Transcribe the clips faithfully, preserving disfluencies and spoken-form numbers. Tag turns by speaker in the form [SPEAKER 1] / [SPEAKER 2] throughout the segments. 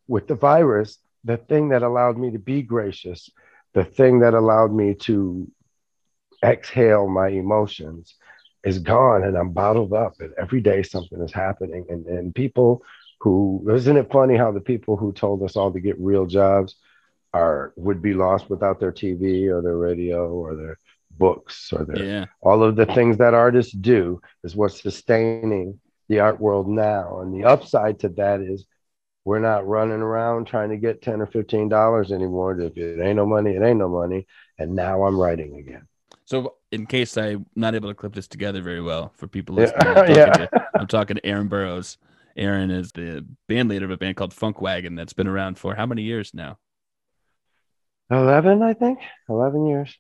[SPEAKER 1] with the virus, the thing that allowed me to be gracious, the thing that allowed me to exhale my emotions is gone, and I'm bottled up, and every day something is happening. And, and people who, isn't it funny how the people who told us all to get real jobs are would be lost without their T V or their radio or their books or their
[SPEAKER 2] Yeah.
[SPEAKER 1] all of the things that artists do is what's sustaining the art world now. And the upside to that is we're not running around trying to get ten or fifteen dollars anymore. If it ain't no money, it ain't no money. And now I'm writing again.
[SPEAKER 2] So in case I'm not able to clip this together very well for people listening, I'm
[SPEAKER 1] Yeah.
[SPEAKER 2] talking
[SPEAKER 1] Yeah.
[SPEAKER 2] to I'm talking to Aaron Burrows. Aaron is the band leader of a band called Funk Wagon that's been around for how many years now?
[SPEAKER 1] eleven, I think. eleven years.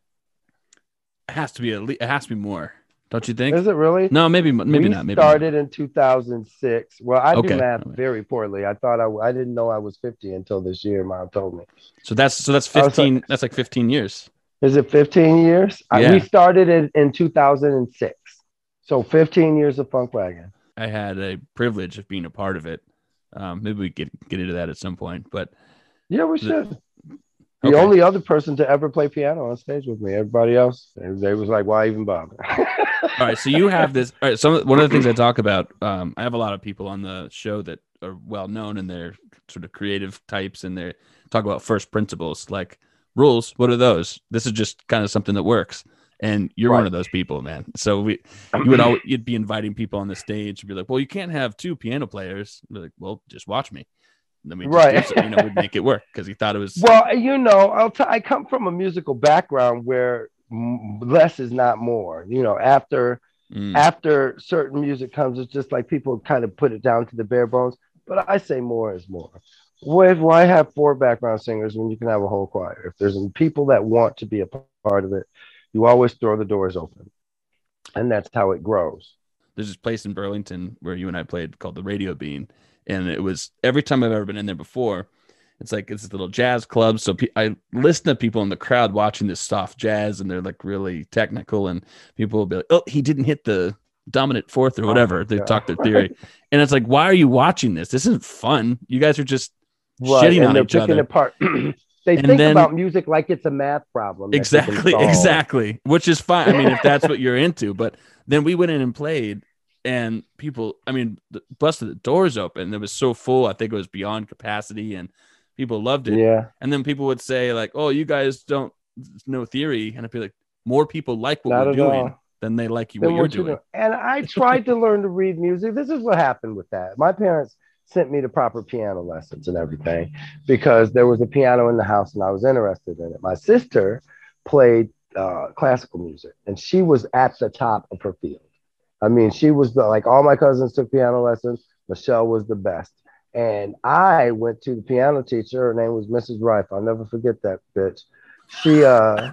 [SPEAKER 2] It has to be at least, it has to be more, don't you think?
[SPEAKER 1] Is it really?
[SPEAKER 2] No, maybe maybe
[SPEAKER 1] We
[SPEAKER 2] not. Maybe not.
[SPEAKER 1] started in two thousand six. Well, I do
[SPEAKER 2] Okay.
[SPEAKER 1] math very poorly. I thought I, I didn't know I was fifty until this year. Mom told me.
[SPEAKER 2] So that's so that's
[SPEAKER 1] I was
[SPEAKER 2] fifteen.
[SPEAKER 1] like,
[SPEAKER 2] That's like fifteen years.
[SPEAKER 1] is it fifteen years? I,
[SPEAKER 2] Yeah.
[SPEAKER 1] we started it in two thousand six. So fifteen years of Funk Wagon.
[SPEAKER 2] I had a privilege of being a part of it. Um, maybe we get get into that at some point, but
[SPEAKER 1] Yeah, we
[SPEAKER 2] the,
[SPEAKER 1] should. The
[SPEAKER 2] okay.
[SPEAKER 1] only other person to ever play piano on stage with me. Everybody else, they, they was like, why even bother?
[SPEAKER 2] All right, so you have this. All right, some one of the things I talk about. Um, I have a lot of people on the show that are well known and they're sort of creative types, and they talk about first principles, like rules. What are those? This is just kind of something that works, and you're
[SPEAKER 1] Right.
[SPEAKER 2] one of those people, man. So we, you would always, you'd be inviting people on the stage and be like, well, you can't have two piano players. Be like, well, just watch me. And then we just
[SPEAKER 1] Right.
[SPEAKER 2] do some, you know, we'd make it work because he thought it was.
[SPEAKER 1] Well, you know, I'll t- I come from a musical background where m- less is not more. You know, after
[SPEAKER 2] Mm.
[SPEAKER 1] after certain music comes, it's just like people kind of put it down to the bare bones. But I say more is more. Why, why have four background singers when you can have a whole choir? If there's people that want to be a part of it, you always throw the doors open, and that's how it grows.
[SPEAKER 2] There's this place in Burlington where you and I played called the Radio Bean, and it was every time I've ever been in there before. It's like it's a little jazz club. So pe- I listen to people in the crowd watching this soft jazz, and they're like really technical, and people will be like, "Oh, he didn't hit the dominant fourth or whatever."
[SPEAKER 1] Oh,
[SPEAKER 2] they
[SPEAKER 1] yeah.
[SPEAKER 2] talk their theory, and it's like, why are you watching this? This isn't fun. You guys are just
[SPEAKER 1] Right,
[SPEAKER 2] shitting
[SPEAKER 1] and
[SPEAKER 2] on
[SPEAKER 1] they're
[SPEAKER 2] each
[SPEAKER 1] picking
[SPEAKER 2] other.
[SPEAKER 1] apart. They
[SPEAKER 2] And
[SPEAKER 1] think
[SPEAKER 2] then-
[SPEAKER 1] about music like it's a math problem. that you can
[SPEAKER 2] Exactly,
[SPEAKER 1] solve.
[SPEAKER 2] exactly. Which is fine. I mean, if that's what you're into. But then we went in and played, and people, I mean, the, busted the doors open. It was so full. I think it was beyond capacity, and people loved it.
[SPEAKER 1] Yeah.
[SPEAKER 2] And then people would say, like, "Oh, you guys don't know theory," and I'd be like, "More people like what
[SPEAKER 1] Not
[SPEAKER 2] we're
[SPEAKER 1] at
[SPEAKER 2] doing
[SPEAKER 1] all.
[SPEAKER 2] than they like you
[SPEAKER 1] Then
[SPEAKER 2] what you're
[SPEAKER 1] what you
[SPEAKER 2] doing."
[SPEAKER 1] do? And I tried to learn to read music. This is what happened with that. My parents sent me to proper piano lessons and everything because there was a piano in the house and I was interested in it. My sister played uh, classical music and she was at the top of her field. I mean, she was the, like all my cousins took piano lessons. Michelle was the best. And I went to the piano teacher. Her name was Missus Rife. I'll never forget that bitch. She, uh,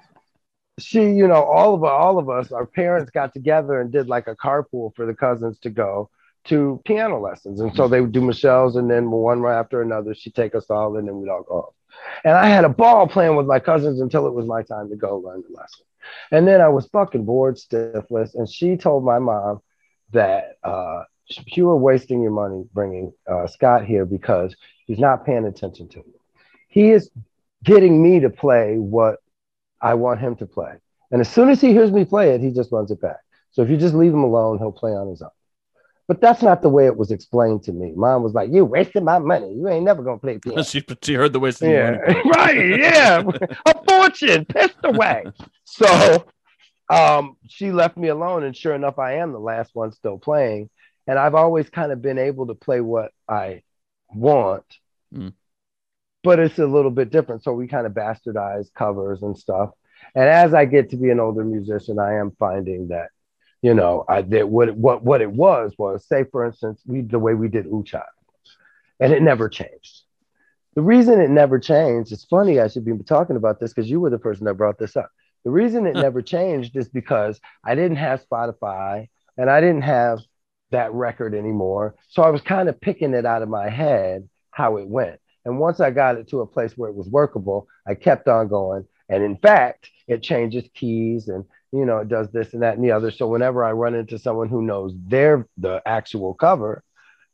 [SPEAKER 1] she, you know, all of all of us, our parents got together and did like a carpool for the cousins to go to piano lessons. And so they would do Michelle's and then one right after another, she'd take us all and then we'd all go off. And I had a ball playing with my cousins until it was my time to go learn the lesson. And then I was fucking bored stiffless. And she told my mom that uh, you were wasting your money bringing uh, Scott here because he's not paying attention to me. He is getting me to play what I want him to play. And as soon as he hears me play it, he just runs it back. So if you just leave him alone, he'll play on his own. But that's not the way it was explained to me. Mom was like, you wasted my money. You ain't never going to play piano.
[SPEAKER 2] she, she heard the wasting
[SPEAKER 1] Yeah,
[SPEAKER 2] money.
[SPEAKER 1] right. Yeah. A fortune pissed away. So um, she left me alone. And sure enough, I am the last one still playing. And I've always kind of been able to play what I want.
[SPEAKER 2] Mm.
[SPEAKER 1] But it's a little bit different. So we kind of bastardize covers and stuff. And as I get to be an older musician, I am finding that, you know, I did what what what it was was, say, for instance, we the way we did Ooh Child, and it never changed. The reason it never changed, it's funny, I should be talking about this because you were the person that brought this up. The reason it never changed is because I didn't have Spotify and I didn't have that record anymore. So I was kind of picking it out of my head how it went. And once I got it to a place where it was workable, I kept on going. And in fact, it changes keys and, you know, it does this and that and the other. So whenever I run into someone who knows their the actual cover,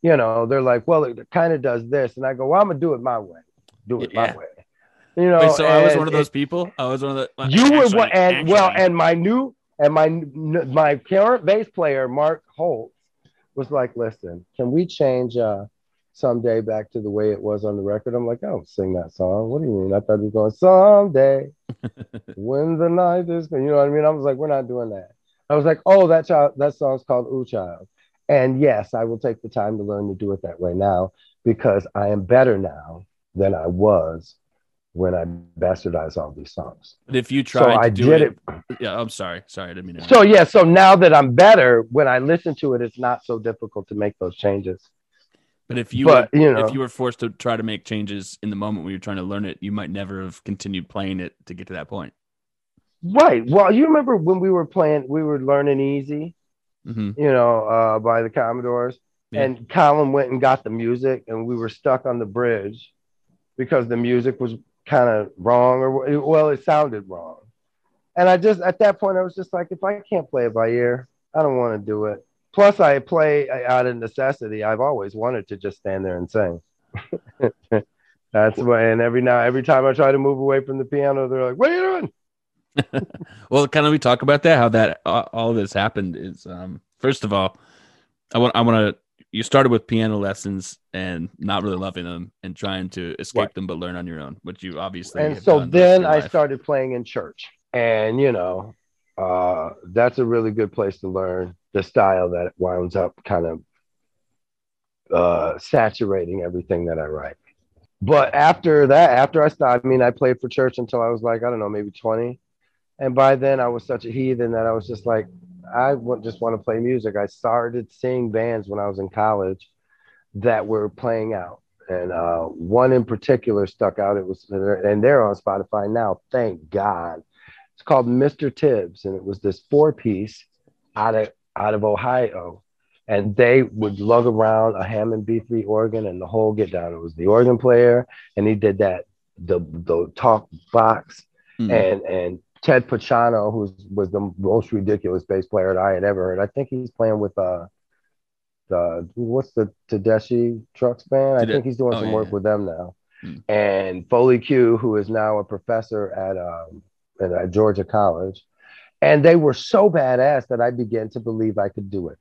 [SPEAKER 1] you know, they're like, well, it kind of does this. And I go, well, I'm going to do it my way. Do it my
[SPEAKER 2] Yeah.
[SPEAKER 1] way. You
[SPEAKER 2] Wait,
[SPEAKER 1] know,
[SPEAKER 2] so I was one
[SPEAKER 1] and
[SPEAKER 2] of those
[SPEAKER 1] it,
[SPEAKER 2] people. I was one of the well,
[SPEAKER 1] you were what,
[SPEAKER 2] actually,
[SPEAKER 1] and well,
[SPEAKER 2] actually.
[SPEAKER 1] and my new, and my, my current bass player, Mark Holt, was like, listen, can we change uh, someday back to the way it was on the record? I'm like, I don't sing that song. What do you mean? I thought you were going, someday when the night is, you know what I mean? I was like, we're not doing that. I was like, oh, that child, that song's called Ooh Child. And yes, I will take the time to learn to do it that way now because I am better now than I was when I bastardized all these songs.
[SPEAKER 2] But if you
[SPEAKER 1] So
[SPEAKER 2] tried
[SPEAKER 1] I
[SPEAKER 2] to do
[SPEAKER 1] did
[SPEAKER 2] it,
[SPEAKER 1] it.
[SPEAKER 2] yeah, I'm sorry. Sorry, I didn't mean to
[SPEAKER 1] So
[SPEAKER 2] interrupt.
[SPEAKER 1] yeah, so now that I'm better, when I listen to it, it's not so difficult to make those changes.
[SPEAKER 2] But if you
[SPEAKER 1] But
[SPEAKER 2] were
[SPEAKER 1] you
[SPEAKER 2] if you
[SPEAKER 1] know,
[SPEAKER 2] were forced to try to make changes in the moment when you're trying to learn it, you might never have continued playing it to get to that point.
[SPEAKER 1] right. Well, you remember when we were playing, we were learning easy,
[SPEAKER 2] Mm-hmm.
[SPEAKER 1] you know, uh, by the Commodores.
[SPEAKER 2] Yeah.
[SPEAKER 1] And Colin went and got the music, and we were stuck on the bridge because the music was kind of wrong, or well, it sounded wrong. And I just at that point, I was just like, if I can't play it by ear, I don't want to do it. Plus, I play out of necessity. I've always wanted to just stand there and sing. That's why. And every now, every time I try to move away from the piano, they're like, "What are you doing?"
[SPEAKER 2] Well, kind of we talk about that, how that uh, all this happened is um first of all, I want I want to you started with piano lessons and not really loving them and trying to escape
[SPEAKER 1] Right.
[SPEAKER 2] them but learn on your own, which you obviously
[SPEAKER 1] And
[SPEAKER 2] have
[SPEAKER 1] so
[SPEAKER 2] done the rest of
[SPEAKER 1] then
[SPEAKER 2] your
[SPEAKER 1] I
[SPEAKER 2] life.
[SPEAKER 1] started playing in church. And, you know, uh, that's a really good place to learn the style that winds up kind of uh, saturating everything that I write. But after that, after I stopped, I mean, I played for church until I was like, I don't know, maybe twenty. And by then I was such a heathen that I was just like, I just want to play music. I started seeing bands when I was in college that were playing out. And uh, one in particular stuck out. It was, and they're on Spotify now. Thank God. It's called Mister Tibbs, and it was this four piece out of out of Ohio, and they would lug around a Hammond B three organ and the whole get down. It was the organ player, and he did that the the talk box,
[SPEAKER 2] Mm.
[SPEAKER 1] and and Ted Pachano, who was the most ridiculous bass player that I had ever heard. I think he's playing with uh the what's the Tedeschi Trucks band. I
[SPEAKER 2] Did it?
[SPEAKER 1] think he's doing
[SPEAKER 2] Oh
[SPEAKER 1] some
[SPEAKER 2] yeah,
[SPEAKER 1] work
[SPEAKER 2] yeah.
[SPEAKER 1] with them now.
[SPEAKER 2] Mm.
[SPEAKER 1] And Foley Q, who is now a professor at um at, at Georgia College, and they were so badass that I began to believe I could do it.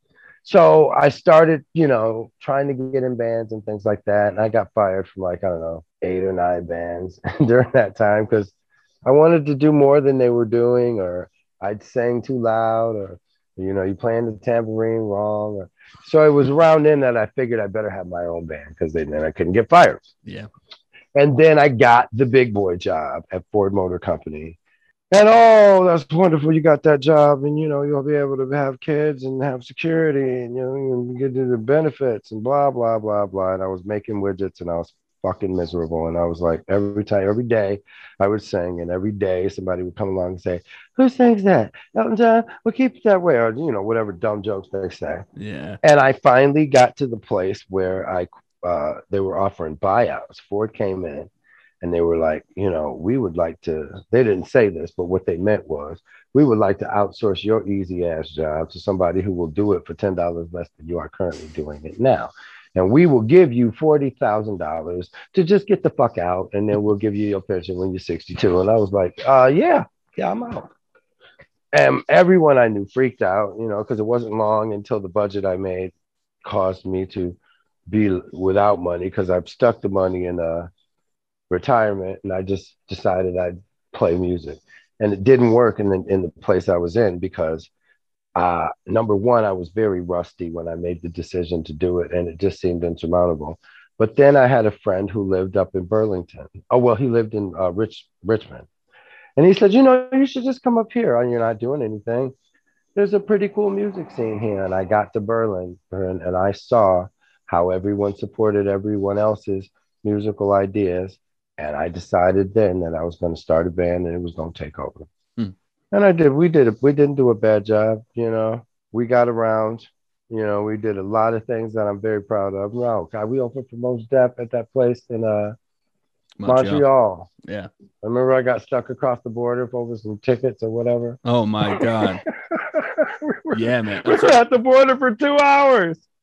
[SPEAKER 1] So I started, you know, trying to get in bands and things like that, and I got fired from like I don't know eight or nine bands during that time because I wanted to do more than they were doing, or I'd sang too loud, or you know, you playing the tambourine wrong. Or, so it was around then that I figured I better have my own band because then I couldn't get fired.
[SPEAKER 2] Yeah.
[SPEAKER 1] And then I got the big boy job at Ford Motor Company. And oh, that's wonderful. You got that job, and you know, you'll be able to have kids and have security and you know, and get the benefits and blah, blah, blah, blah. And I was making widgets and I was fucking miserable. And I was like, every time, every day I would sing, and every day somebody would come along and say, who sings that? Elton John? Well, keep it that way, or you know, whatever dumb jokes they say.
[SPEAKER 2] Yeah.
[SPEAKER 1] And I finally got to the place where I uh, they were offering buyouts. Ford came in and they were like, you know, we would like to, they didn't say this, but what they meant was, we would like to outsource your easy ass job to somebody who will do it for ten dollars less than you are currently doing it now. And we will give you forty thousand dollars to just get the fuck out. And then we'll give you your pension when you're sixty-two. And I was like, uh, yeah, yeah, I'm out. And everyone I knew freaked out, you know, because it wasn't long until the budget I made caused me to be without money because I've stuck the money in a retirement, and I just decided I'd play music. And it didn't work in the, in the place I was in because uh, number one, I was very rusty when I made the decision to do it, and it just seemed insurmountable. But then I had a friend who lived up in Burlington. Oh, well, he lived in uh, Rich, Richmond. And he said, you know, you should just come up here. And you're not doing anything. There's a pretty cool music scene here. And I got to Berlin and, and I saw how everyone supported everyone else's musical ideas. And I decided then that I was going to start a band and it was going to take over.
[SPEAKER 2] Hmm.
[SPEAKER 1] And I did. We did it. We didn't do a bad job. You know, we got around. You know, we did a lot of things that I'm very proud of. Oh, God, we opened for Mos Def at that place in uh,
[SPEAKER 2] Montreal.
[SPEAKER 1] Montreal.
[SPEAKER 2] Yeah.
[SPEAKER 1] I remember I got stuck across the border over some tickets or whatever.
[SPEAKER 2] Oh my God.
[SPEAKER 1] we were,
[SPEAKER 2] Yeah, man.
[SPEAKER 1] We were at the border for two hours.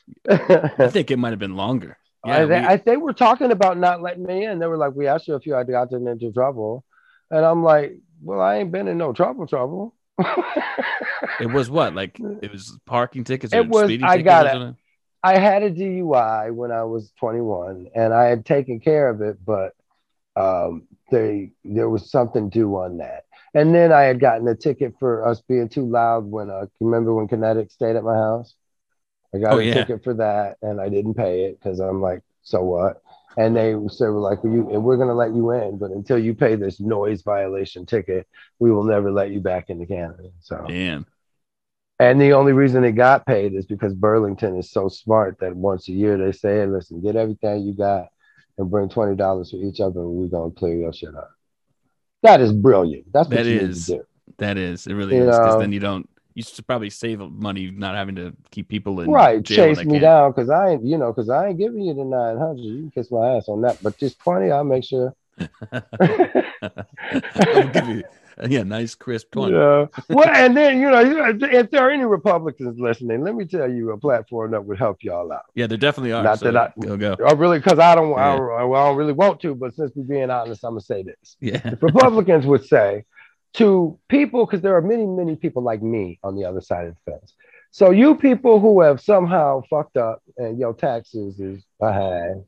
[SPEAKER 2] I think it might have been longer. Yeah,
[SPEAKER 1] I, they,
[SPEAKER 2] we,
[SPEAKER 1] I, they were talking about not letting me in. They were like, we asked you if you had gotten into trouble. And I'm like, well, I ain't been in no trouble, trouble.
[SPEAKER 2] it was what? Like, it was parking tickets or
[SPEAKER 1] It was,
[SPEAKER 2] speeding
[SPEAKER 1] I
[SPEAKER 2] tickets
[SPEAKER 1] got
[SPEAKER 2] or
[SPEAKER 1] it.
[SPEAKER 2] something?
[SPEAKER 1] I had a D U I when I was twenty-one and I had taken care of it, but um, they there was something due on that. And then I had gotten a ticket for us being too loud when, uh, remember when Kinetic stayed at my house? I got
[SPEAKER 2] Oh,
[SPEAKER 1] a
[SPEAKER 2] yeah.
[SPEAKER 1] ticket for that and I didn't pay it because I'm like, so what? And they said, we're like, well, you, we're going to let you in, but until you pay this noise violation ticket, we will never let you back into Canada. So,
[SPEAKER 2] Damn.
[SPEAKER 1] and the only reason it got paid is because Burlington is so smart that once a year they say, hey, listen, get everything you got and bring twenty dollars for each other and we're going to clear your shit up. That is brilliant. That's what
[SPEAKER 2] That
[SPEAKER 1] you
[SPEAKER 2] is.
[SPEAKER 1] need to do.
[SPEAKER 2] That is. It really
[SPEAKER 1] You
[SPEAKER 2] is. Because
[SPEAKER 1] know?
[SPEAKER 2] then you don't, you should probably save money not having to keep people in
[SPEAKER 1] Right,
[SPEAKER 2] jail when
[SPEAKER 1] chase
[SPEAKER 2] they
[SPEAKER 1] me
[SPEAKER 2] can't.
[SPEAKER 1] down because I ain't, you know, because I ain't giving you the nine hundred. You can kiss my ass on that, but just twenty, I'll make sure.
[SPEAKER 2] I'll give you, yeah, nice crisp twenty.
[SPEAKER 1] Yeah. Well, and then you know, if there are any Republicans listening, let me tell you a platform that would help y'all out.
[SPEAKER 2] Yeah, there definitely are.
[SPEAKER 1] Not
[SPEAKER 2] so
[SPEAKER 1] that I,
[SPEAKER 2] go go.
[SPEAKER 1] I really, because I don't,
[SPEAKER 2] Yeah.
[SPEAKER 1] I don't, well, I don't really want to, but since we're being honest, I'm gonna say this.
[SPEAKER 2] Yeah.
[SPEAKER 1] If Republicans would say to people, because there are many, many people like me on the other side of the fence. So you people who have somehow fucked up and your taxes is behind,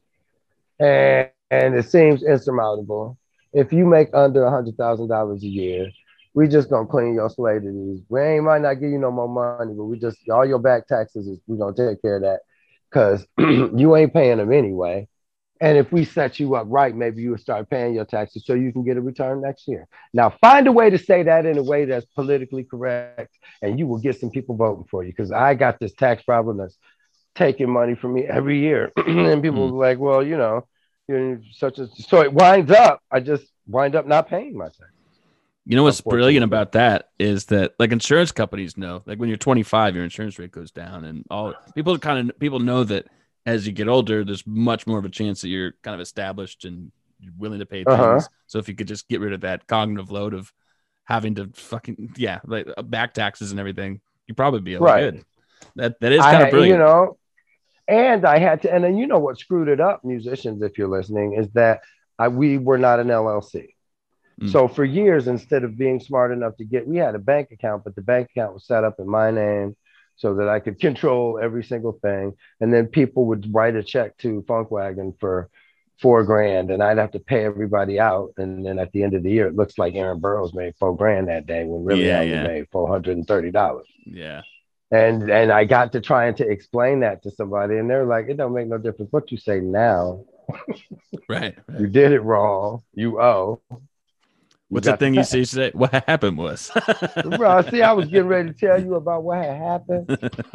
[SPEAKER 1] and and it seems insurmountable. If you make under a hundred thousand dollars a year, we just gonna clean your slate of these. We ain't might not give you no more money, but we just all your back taxes is we gonna take care of that because you ain't paying them anyway. And if we set you up right, maybe you will start paying your taxes so you can get a return next year. Now, find a way to say that in a way that's politically correct, and you will get some people voting for you. Because I got this tax problem that's taking money from me every year, and people
[SPEAKER 2] Mm.
[SPEAKER 1] are like, "Well, you know, you're such a." So it winds up. I just wind up not paying my tax.
[SPEAKER 2] You know what's brilliant
[SPEAKER 1] Unfortunately.
[SPEAKER 2] about that is that like insurance companies know, like when you're twenty-five, your insurance rate goes down, and all people kind of people know that as you get older, there's much more of a chance that you're kind of established and you're willing to pay things.
[SPEAKER 1] Uh-huh.
[SPEAKER 2] So if you could just get rid of that cognitive load of having to fucking yeah, like uh, back taxes and everything, you'd probably be able
[SPEAKER 1] Right.
[SPEAKER 2] good. That that is
[SPEAKER 1] I
[SPEAKER 2] kind of
[SPEAKER 1] had,
[SPEAKER 2] brilliant.
[SPEAKER 1] you know, and I had to, and then you know what screwed it up, musicians, if you're listening, is that I, we were not an L L C.
[SPEAKER 2] Mm.
[SPEAKER 1] So for years, instead of being smart enough to get, we had a bank account, but the bank account was set up in my name so that I could control every single thing. And then people would write a check to Funkwagon for four grand and I'd have to pay everybody out. And then at the end of the year, it looks like Aaron Burroughs made four grand that day when really
[SPEAKER 2] Yeah,
[SPEAKER 1] I only
[SPEAKER 2] yeah.
[SPEAKER 1] made four hundred thirty dollars.
[SPEAKER 2] Yeah.
[SPEAKER 1] And and I got to trying to explain that to somebody, and they're like, it don't make no difference what you say now.
[SPEAKER 2] Right.
[SPEAKER 1] You
[SPEAKER 2] right.
[SPEAKER 1] did it wrong. You owe. You
[SPEAKER 2] What's
[SPEAKER 1] got
[SPEAKER 2] that thing
[SPEAKER 1] the
[SPEAKER 2] you
[SPEAKER 1] tax.
[SPEAKER 2] say? say? What happened was.
[SPEAKER 1] Bro, see, I was getting ready to tell you about what had happened.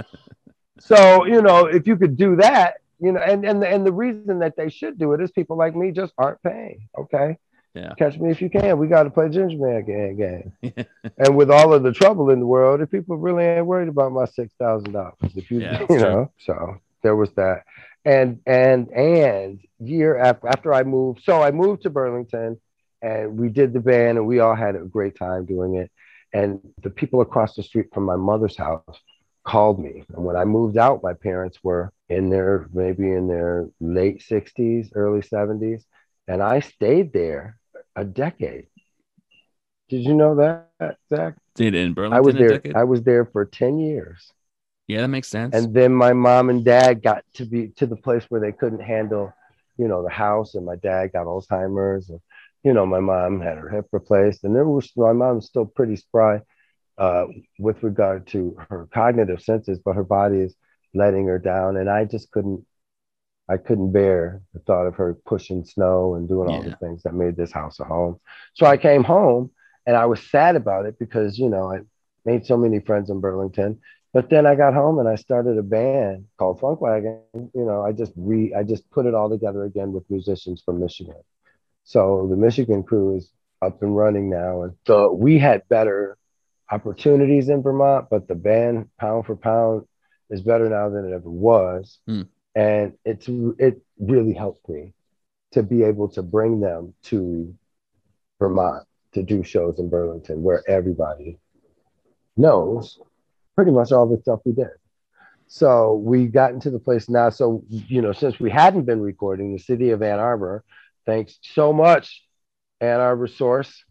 [SPEAKER 1] So, you know, if you could do that, you know, and, and, and the reason that they should do it is people like me just aren't paying. Okay.
[SPEAKER 2] Yeah.
[SPEAKER 1] Catch me if you can. We got to play Ginger Man game. game. And with all of the trouble in the world, if people really ain't worried about my six thousand dollars, if you,
[SPEAKER 2] Yeah,
[SPEAKER 1] you
[SPEAKER 2] that's
[SPEAKER 1] know, so there was that. And, and, and year after, after I moved, so I moved to Burlington and we did the band and we all had a great time doing it. And the people across the street from my mother's house called me. And when I moved out, my parents were in their, maybe in their late sixties, early seventies. And I stayed there a decade. Did you know that, Zach?
[SPEAKER 2] Did in Burlington
[SPEAKER 1] I was
[SPEAKER 2] a
[SPEAKER 1] there.
[SPEAKER 2] decade?
[SPEAKER 1] I was there for ten years.
[SPEAKER 2] Yeah, that makes sense.
[SPEAKER 1] And then my mom and dad got to be to the place where they couldn't handle, you know, the house. And my dad got Alzheimer's. And, you know, my mom had her hip replaced. And there was, my mom was still pretty spry uh, with regard to her cognitive senses, but her body is letting her down. And I just couldn't, I couldn't bear the thought of her pushing snow and doing all
[SPEAKER 2] Yeah.
[SPEAKER 1] the things that made this house a home. So I came home and I was sad about it because, you know, I made so many friends in Burlington. But then I got home and I started a band called Funkwagon. You know, I just re I just put it all together again with musicians from Michigan. So the Michigan crew is up and running now. And so we had better opportunities in Vermont, but the band pound for pound is better now than it ever was.
[SPEAKER 2] Hmm.
[SPEAKER 1] And it's it really helped me to be able to bring them to Vermont to do shows in Burlington where everybody knows pretty much all the stuff we did. So we got into the place now. So, you know, since we hadn't been recording, the city of Ann Arbor, thanks so much, Ann Arbor Source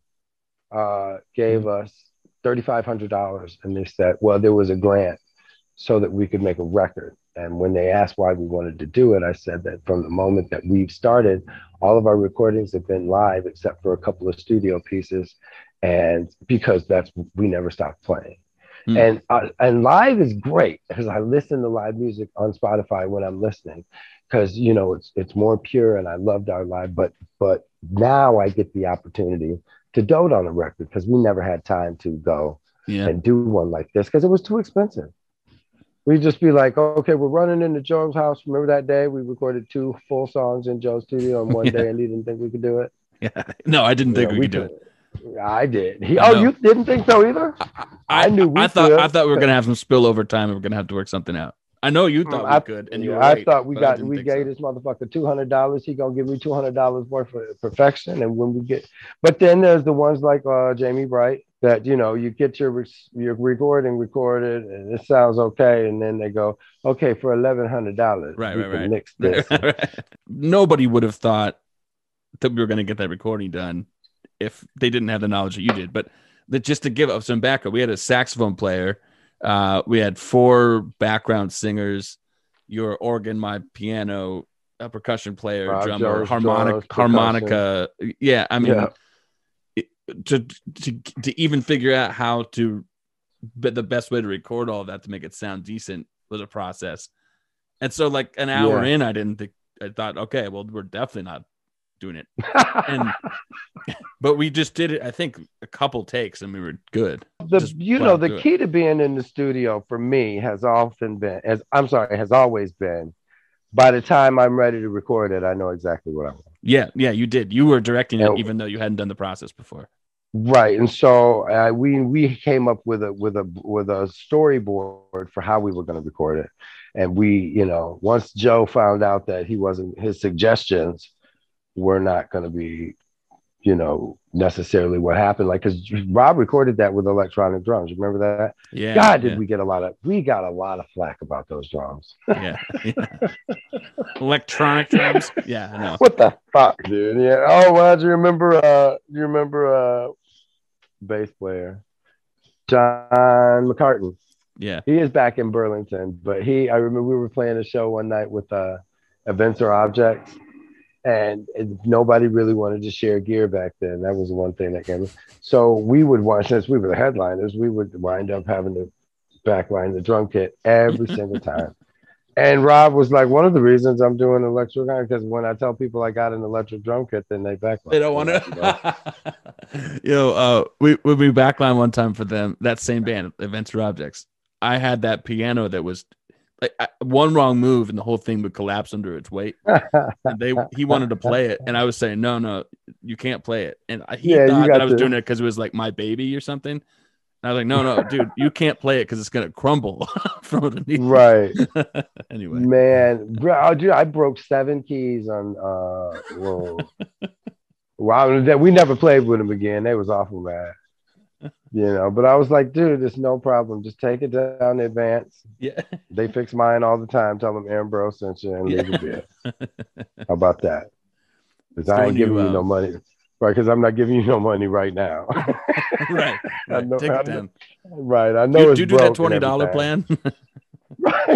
[SPEAKER 1] uh, gave us three thousand five hundred dollars. And they said, well, there was a grant so that we could make a record. And when they asked why we wanted to do it, I said that from the moment that we've started, all of our recordings have been live except for a couple of studio pieces. And because that's, we never stopped playing. Hmm. And uh, and live is great because I listen to live music on Spotify when I'm listening, because you know it's it's more pure and I loved our live. But but now I get the opportunity to dote on a record because we never had time to go yeah. and do one like this because it was too expensive. We'd just be like, oh, okay, we're running into Joe's house. Remember that day we recorded two full songs in Joe's studio in one yeah. day, and he didn't think we could do it.
[SPEAKER 2] Yeah, no, I didn't you think know, we, we could do it.
[SPEAKER 1] I did. He, oh, you didn't think so either?
[SPEAKER 2] I, I knew we I thought could. I thought we were gonna have some spillover time and we're gonna have to work something out. I know you thought I, we could, and you were
[SPEAKER 1] I
[SPEAKER 2] right,
[SPEAKER 1] thought we got we gave
[SPEAKER 2] so.
[SPEAKER 1] this motherfucker two hundred dollars. He gonna give me two hundred dollars worth of perfection. And when we get, but then there's the ones like uh, Jamie Bright that you know you get your your recording recorded and it sounds okay, and then they go okay for eleven hundred dollars.
[SPEAKER 2] Right, right, right. Mix this. Right, right. Nobody would have thought that we were gonna get that recording done if they didn't have the knowledge that you did. But the, just to give up some background, we had a saxophone player. Uh, we had four background singers, your organ, my piano, a percussion player, Rob drummer, Jones, harmonic, Jones, harmonica. Yeah. I mean, yeah. It, to, to, to even figure out how to, but the best way to record all of that to make it sound decent was a process. And so like an hour yeah. in, I didn't think, I thought, okay, well, we're definitely not doing it. And but we just did it I think a couple takes and we were good.
[SPEAKER 1] The just you know the good. Key to being in the studio for me has often been as I'm sorry has always been by the time I'm ready to record it I know exactly what I want.
[SPEAKER 2] Yeah yeah you did you were directing and, it even though you hadn't done the process before.
[SPEAKER 1] Right. And so uh, we we came up with a with a with a storyboard for how we were going to record it. And we you know once Joe found out that he wasn't his suggestions were not going to be, you know, necessarily what happened. Like, because Rob recorded that with electronic drums. Remember that?
[SPEAKER 2] Yeah.
[SPEAKER 1] God, did
[SPEAKER 2] yeah.
[SPEAKER 1] we get a lot of, we got a lot of flack about those drums.
[SPEAKER 2] Yeah. yeah. Electronic drums. Yeah, I know.
[SPEAKER 1] What the fuck, dude? Yeah. Oh, well, do you remember, uh, do you remember, uh, bass player, John McCartan?
[SPEAKER 2] Yeah.
[SPEAKER 1] He is back in Burlington, but he, I remember we were playing a show one night with, uh, Events or Objects. And, and nobody really wanted to share gear back then. That was the one thing that came. So we would want, since we were the headliners, we would wind up having to backline the drum kit every single time. And Rob was like, one of the reasons I'm doing electric, because when I tell people I got an electric drum kit, then they backline.
[SPEAKER 2] They don't want to. You know, uh, we we we backline one time for them. That same band, Events or Objects. I had that piano that was. Like one wrong move and the whole thing would collapse under its weight. And they he wanted to play it, and I was saying, no, no, you can't play it. And he yeah, thought that I was to. doing it because it was like my baby or something. And I was like, no, no, dude, you can't play it because it's gonna crumble from underneath.
[SPEAKER 1] Right.
[SPEAKER 2] Anyway,
[SPEAKER 1] man, bro, dude, I broke seven keys on. uh Whoa. Wow, we never played with them again. They was awful bad. You know, but I was like, dude, it's no problem. Just take it down in advance.
[SPEAKER 2] Yeah.
[SPEAKER 1] They fix mine all the time. Tell them Aaron Bro sent you and leave yeah. it be. How about that? Because I ain't giving you, um... you no money. Right, because I'm not giving you no money right now.
[SPEAKER 2] right. right. I know, take it down.
[SPEAKER 1] Right. I know
[SPEAKER 2] you,
[SPEAKER 1] it's
[SPEAKER 2] Do you do that twenty dollars plan?
[SPEAKER 1] Right.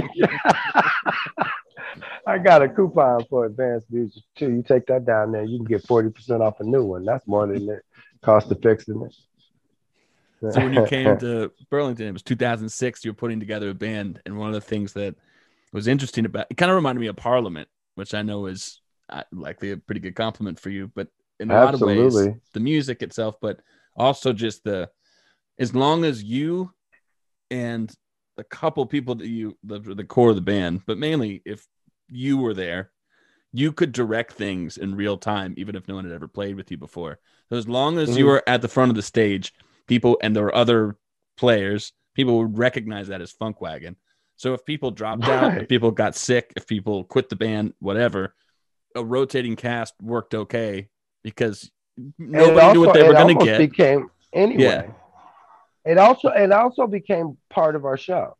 [SPEAKER 1] I got a coupon for advanced music too. You take that down there, you can get forty percent off a new one. That's more than the cost of fixing it.
[SPEAKER 2] So when you came to Burlington, it was two thousand six, you were putting together a band. And one of the things that was interesting about it, kind of reminded me of Parliament, which I know is uh, likely a pretty good compliment for you, but in a Absolutely. lot of ways, the music itself, but also just the, as long as you and a couple people that you, the, the core of the band, but mainly if you were there, you could direct things in real time, even if no one had ever played with you before. So as long as mm-hmm. you were at the front of the stage, people, and there were other players, people would recognize that as Funk Wagon. So if people dropped out, right. if people got sick, if people quit the band, whatever, a rotating cast worked okay because nobody also, knew what they were going to get.
[SPEAKER 1] Became anyway. Yeah. It also it also became part of our show.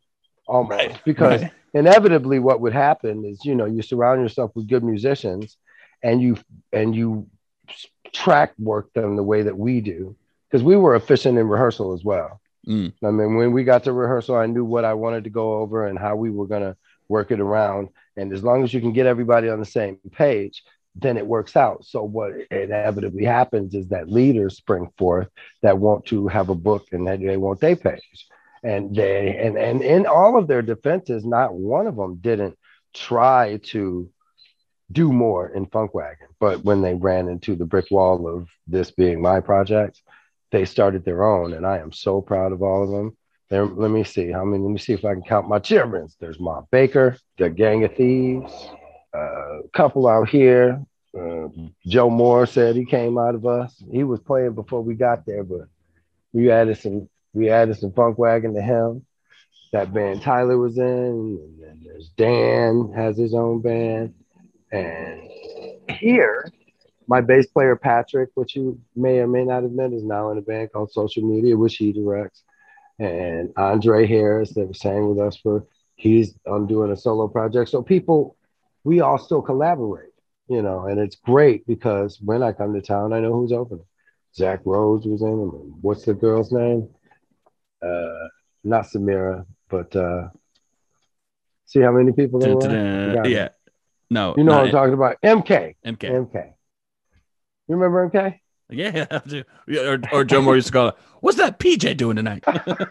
[SPEAKER 1] almost,
[SPEAKER 2] Right,
[SPEAKER 1] because
[SPEAKER 2] right.
[SPEAKER 1] inevitably what would happen is, you know, you surround yourself with good musicians, and you and you track work them the way that we do, because we were efficient in rehearsal as well.
[SPEAKER 2] Mm.
[SPEAKER 1] I mean, when we got to rehearsal, I knew what I wanted to go over and how we were going to work it around. And as long as you can get everybody on the same page, then it works out. So what inevitably happens is that leaders spring forth that want to have a book, and that they want their page. And they and and in all of their defenses, not one of them didn't try to do more in Funkwagon. But when they ran into the brick wall of this being my project, they started their own, and I am so proud of all of them. There, let me see how many. Let me see if I can count my chairmans. There's Mom Baker, the Gang of Thieves, a uh, couple out here. Uh, Joe Moore said he came out of us. He was playing before we got there, but we added some. We added some Funkwagon to him. That band Tyler was in, and then there's Dan has his own band, and here my bass player Patrick, which you may or may not have met, is now in a band called Social Media, which he directs. And Andre Harris, that sang with us for, he's um, doing a solo project. So people, we all still collaborate, you know, and it's great because when I come to town, I know who's opening. Zach Rhodes was in them. What's the girl's name? Uh, not Samira, but uh, see how many people there were?
[SPEAKER 2] Yeah. No.
[SPEAKER 1] You know what I'm talking about? M K.
[SPEAKER 2] M K.
[SPEAKER 1] M K. You remember M K?
[SPEAKER 2] Yeah, I do. Or, or Joe Moore used to call it, what's that P J doing tonight?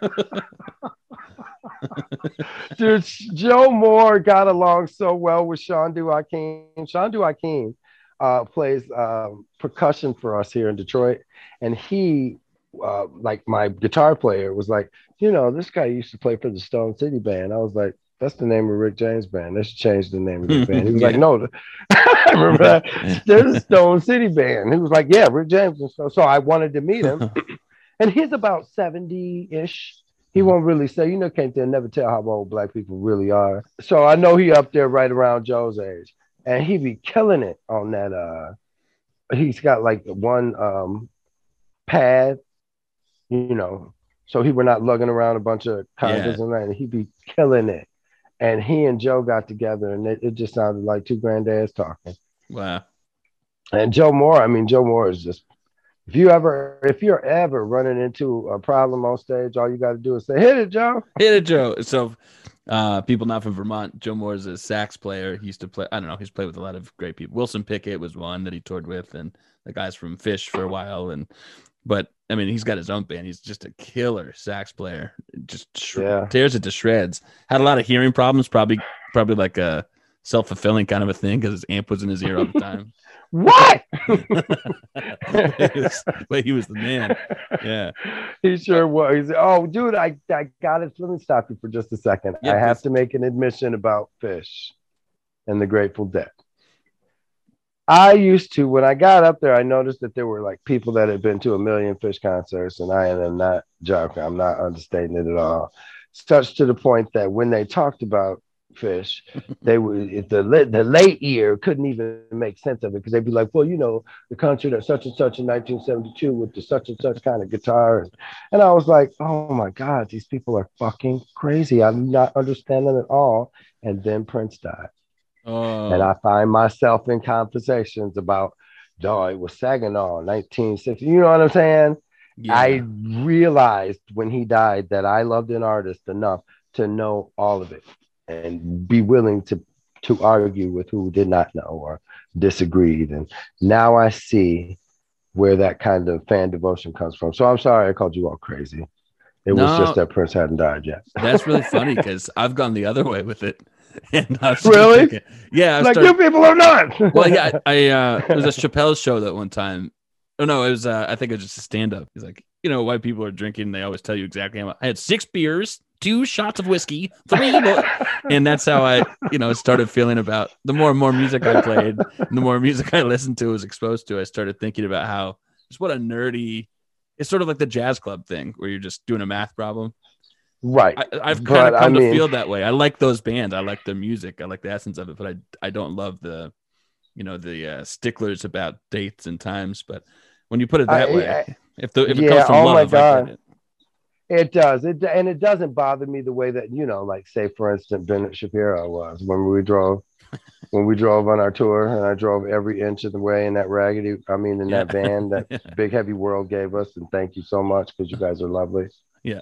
[SPEAKER 1] Dude, Joe Moore got along so well with Shandu Akeem. Shandu Akeem uh, plays um, percussion for us here in Detroit. And he, uh, like my guitar player, was like, you know, this guy used to play for the Stone City Band. I was like, that's the name of Rick James Band. They should change the name of the band. He was yeah. like, no. I remember that. There's a Stone City Band. He was like, yeah, Rick James. And so, so I wanted to meet him. And he's about seventy-ish. He won't really say, you know, can't they never tell how old black people really are. So I know he up there right around Joe's age. And he be killing it on that. Uh, he's got like one um, pad, you know, so he were not lugging around a bunch of congas yeah. and that. And he'd be killing it. And he and Joe got together, and it, it just sounded like two granddads talking.
[SPEAKER 2] Wow.
[SPEAKER 1] And Joe Moore, I mean, Joe Moore is just, if you ever, if you're ever running into a problem on stage, all you got to do is say, hit it, Joe.
[SPEAKER 2] Hit it, Joe. So uh, people not from Vermont, Joe Moore is a sax player. He used to play, I don't know, he's played with a lot of great people. Wilson Pickett was one that he toured with, and the guys from Fish for a while. And But, I mean, he's got his own band. He's just a killer sax player. Just sh- yeah. tears it to shreds. Had a lot of hearing problems, probably probably like a self-fulfilling kind of a thing because his amp was in his ear all the time.
[SPEAKER 1] What?
[SPEAKER 2] But he was the man. Yeah.
[SPEAKER 1] He sure was. Oh, dude, I, I got it. Let me stop you for just a second. Yeah, I have please. to make an admission about Fish and the Grateful Dead. I used to, when I got up there, I noticed that there were like people that had been to a million Fish concerts, and I am not joking. I'm not understating it at all. Such to the point that when they talked about Fish, they would, the, the late ear couldn't even make sense of it because they'd be like, well, you know, the concert at such and such in nineteen seventy-two with the such and such kind of guitar. And I was like, oh my God, these people are fucking crazy. I'm not understanding at all. And then Prince died. Oh. And I find myself in conversations about, oh, it was Saginaw, nineteen sixty. You know what I'm saying? Yeah. I realized when he died that I loved an artist enough to know all of it and be willing to, to argue with who did not know or disagreed. And now I see where that kind of fan devotion comes from. So I'm sorry I called you all crazy. It no, was just that Prince hadn't died yet.
[SPEAKER 2] That's really funny because I've gone the other way with it. And I
[SPEAKER 1] really?
[SPEAKER 2] Thinking, yeah. I
[SPEAKER 1] like
[SPEAKER 2] started,
[SPEAKER 1] you people are not.
[SPEAKER 2] Well, yeah, I, I uh, it was a Chappelle's show that one time. Oh no, it was. Uh, I think it was just a stand-up. He's like, you know, white people are drinking. They always tell you exactly how much. I had six beers, two shots of whiskey, three, and that's how I, you know, started feeling about the more and more music I played, and the more music I listened to, was exposed to. I started thinking about how just what a nerdy. It's sort of like the jazz club thing where you're just doing a math problem.
[SPEAKER 1] Right.
[SPEAKER 2] I, I've kind of come I mean, to feel that way. I like those bands. I like their music. I like the essence of it, but I I don't love the, you know, the uh, sticklers about dates and times. But when you put it that
[SPEAKER 1] I,
[SPEAKER 2] way,
[SPEAKER 1] I,
[SPEAKER 2] if the if it
[SPEAKER 1] yeah,
[SPEAKER 2] comes from
[SPEAKER 1] oh
[SPEAKER 2] love,
[SPEAKER 1] my God.
[SPEAKER 2] I get it.
[SPEAKER 1] It does. It and it doesn't bother me the way that, you know, like say for instance, Bennett Shapiro was when we drove when we drove on our tour, and I drove every inch of the way in that raggedy, I mean, in
[SPEAKER 2] Yeah.
[SPEAKER 1] that van that
[SPEAKER 2] Yeah.
[SPEAKER 1] Big Heavy World gave us. And thank you so much because you guys are lovely.
[SPEAKER 2] Yeah.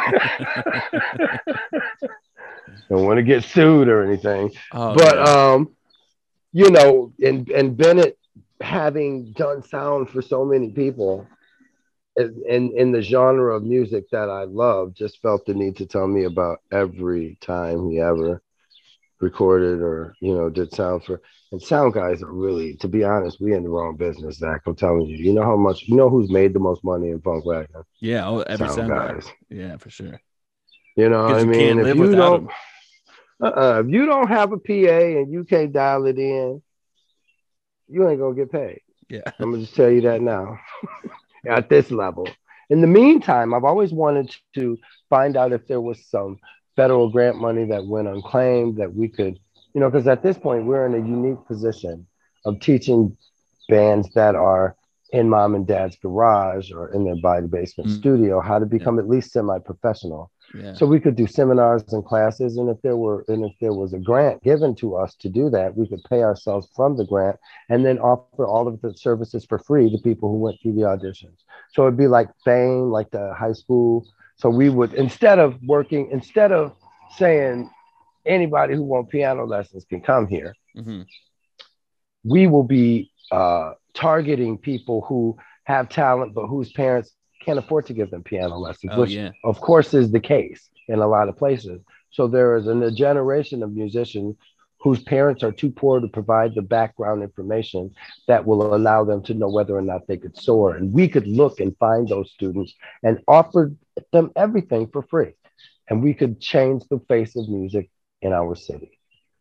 [SPEAKER 1] Don't want to get sued or anything,
[SPEAKER 2] Oh
[SPEAKER 1] but
[SPEAKER 2] yeah.
[SPEAKER 1] um, you know, and and Bennett having done sound for so many people in, in in the genre of music that I love, just felt the need to tell me about every time he ever recorded or, you know, did sound for. And sound guys are really, to be honest, we in the wrong business, Zach. I'm telling you. You know how much, you know who's made the most money in Funk Wagon?
[SPEAKER 2] Yeah. Oh, every
[SPEAKER 1] Sound
[SPEAKER 2] sound guy.
[SPEAKER 1] guys.
[SPEAKER 2] Yeah, for sure.
[SPEAKER 1] You know what
[SPEAKER 2] Because
[SPEAKER 1] I
[SPEAKER 2] you
[SPEAKER 1] mean?
[SPEAKER 2] can't
[SPEAKER 1] If
[SPEAKER 2] live
[SPEAKER 1] you
[SPEAKER 2] without
[SPEAKER 1] don't,
[SPEAKER 2] them.
[SPEAKER 1] uh-uh, if you don't have a P A and you can't dial it in, you ain't gonna get paid.
[SPEAKER 2] Yeah.
[SPEAKER 1] I'm gonna just tell you that now. At this level. In the meantime, I've always wanted to find out if there was some federal grant money that went unclaimed that we could, you know, because at this point we're in a unique position of teaching bands that are in mom and dad's garage or in their body basement
[SPEAKER 2] Mm,
[SPEAKER 1] studio how to
[SPEAKER 2] yeah.
[SPEAKER 1] become at least semi-professional.
[SPEAKER 2] Yeah.
[SPEAKER 1] So we could do seminars and classes, and if there were and if there was a grant given to us to do that, we could pay ourselves from the grant and then offer all of the services for free to people who went through the auditions. So it'd be like Fame, like the high school. So we would, instead of working, instead of saying anybody who wants piano lessons can come here,
[SPEAKER 2] Mm-hmm.
[SPEAKER 1] we will be uh, targeting people who have talent but whose parents can't afford to give them piano lessons,
[SPEAKER 2] Oh
[SPEAKER 1] which
[SPEAKER 2] yeah.
[SPEAKER 1] of course is the case in a lot of places. So there is a generation of musicians whose parents are too poor to provide the background information that will allow them to know whether or not they could soar. And we could look and find those students and offer them everything for free. And we could change the face of music in our city.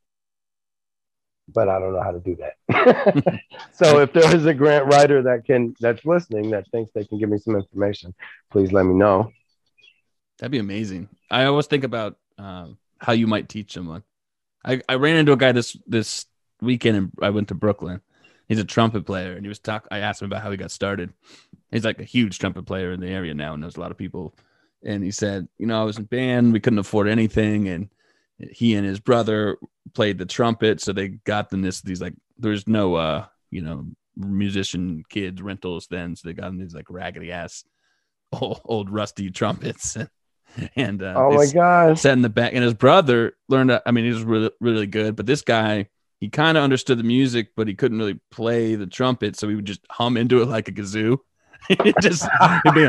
[SPEAKER 1] But I don't know how to do that. So
[SPEAKER 2] I,
[SPEAKER 1] if there is a grant writer that can that's listening that thinks they can give me some information, please let me know.
[SPEAKER 2] that'd be amazing. I always think about um, how you might teach someone. I, I ran into a guy this this weekend, and I went to Brooklyn. He's a trumpet player, and he was talk. I asked him about how he got started. He's like a huge trumpet player in the area now, and knows a lot of people. And he said, you know, I was in band, we couldn't afford anything, and he and his brother played the trumpet, so they got them this these like there's no uh you know musician kids rentals then, so they got them these like raggedy ass old, old rusty trumpets. And uh,
[SPEAKER 1] Oh
[SPEAKER 2] they
[SPEAKER 1] my gosh.
[SPEAKER 2] sat in the back, and his brother learned. I mean, he was really, really good, but this guy, he kind of understood the music, but he couldn't really play the trumpet, so he would just hum into it like a kazoo. It just, it'd be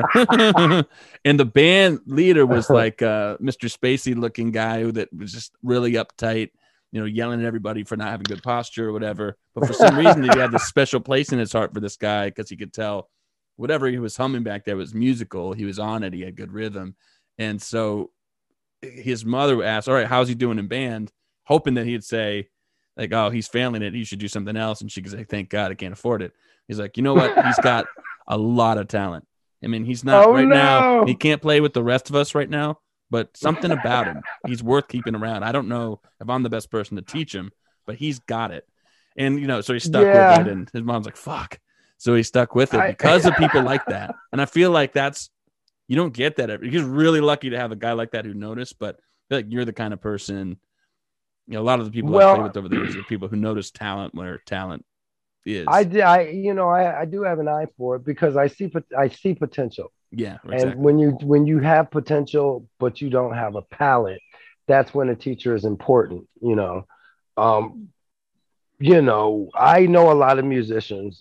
[SPEAKER 2] a and the band leader was like uh, Mister Spacey looking guy who that was just really uptight, you know, yelling at everybody for not having good posture or whatever. But for some reason, he had this special place in his heart for this guy because he could tell whatever he was humming back there was musical. He was on it. He had good rhythm. And so his mother asked, all right, how's he doing in band? Hoping that he'd say, like, oh, he's failing it. He should do something else. And she could say, thank God I can't afford it. He's like, you know what? He's got a lot of talent. I mean, he's not
[SPEAKER 1] Oh
[SPEAKER 2] right now.
[SPEAKER 1] no.
[SPEAKER 2] He can't play with the rest of us right now, but something about him, he's worth keeping around. I don't know if I'm the best person to teach him, but he's got it. And, you know, so he stuck
[SPEAKER 1] Yeah.
[SPEAKER 2] with it. And his mom's like, fuck. So he stuck with it
[SPEAKER 1] I-
[SPEAKER 2] because of people like that. And I feel like that's, you don't get that. Every, he's really lucky to have a guy like that who noticed, but I feel like you're the kind of person, you know, a lot of the people
[SPEAKER 1] Well-
[SPEAKER 2] I've played with over the years are people who notice talent where talent is.
[SPEAKER 1] I did. I you know I, I do have an eye for it because I see pot- I see potential.
[SPEAKER 2] yeah,
[SPEAKER 1] And
[SPEAKER 2] exactly.
[SPEAKER 1] when you when you have potential but you don't have a palette, that's when a teacher is important. You know, um, you know I know a lot of musicians,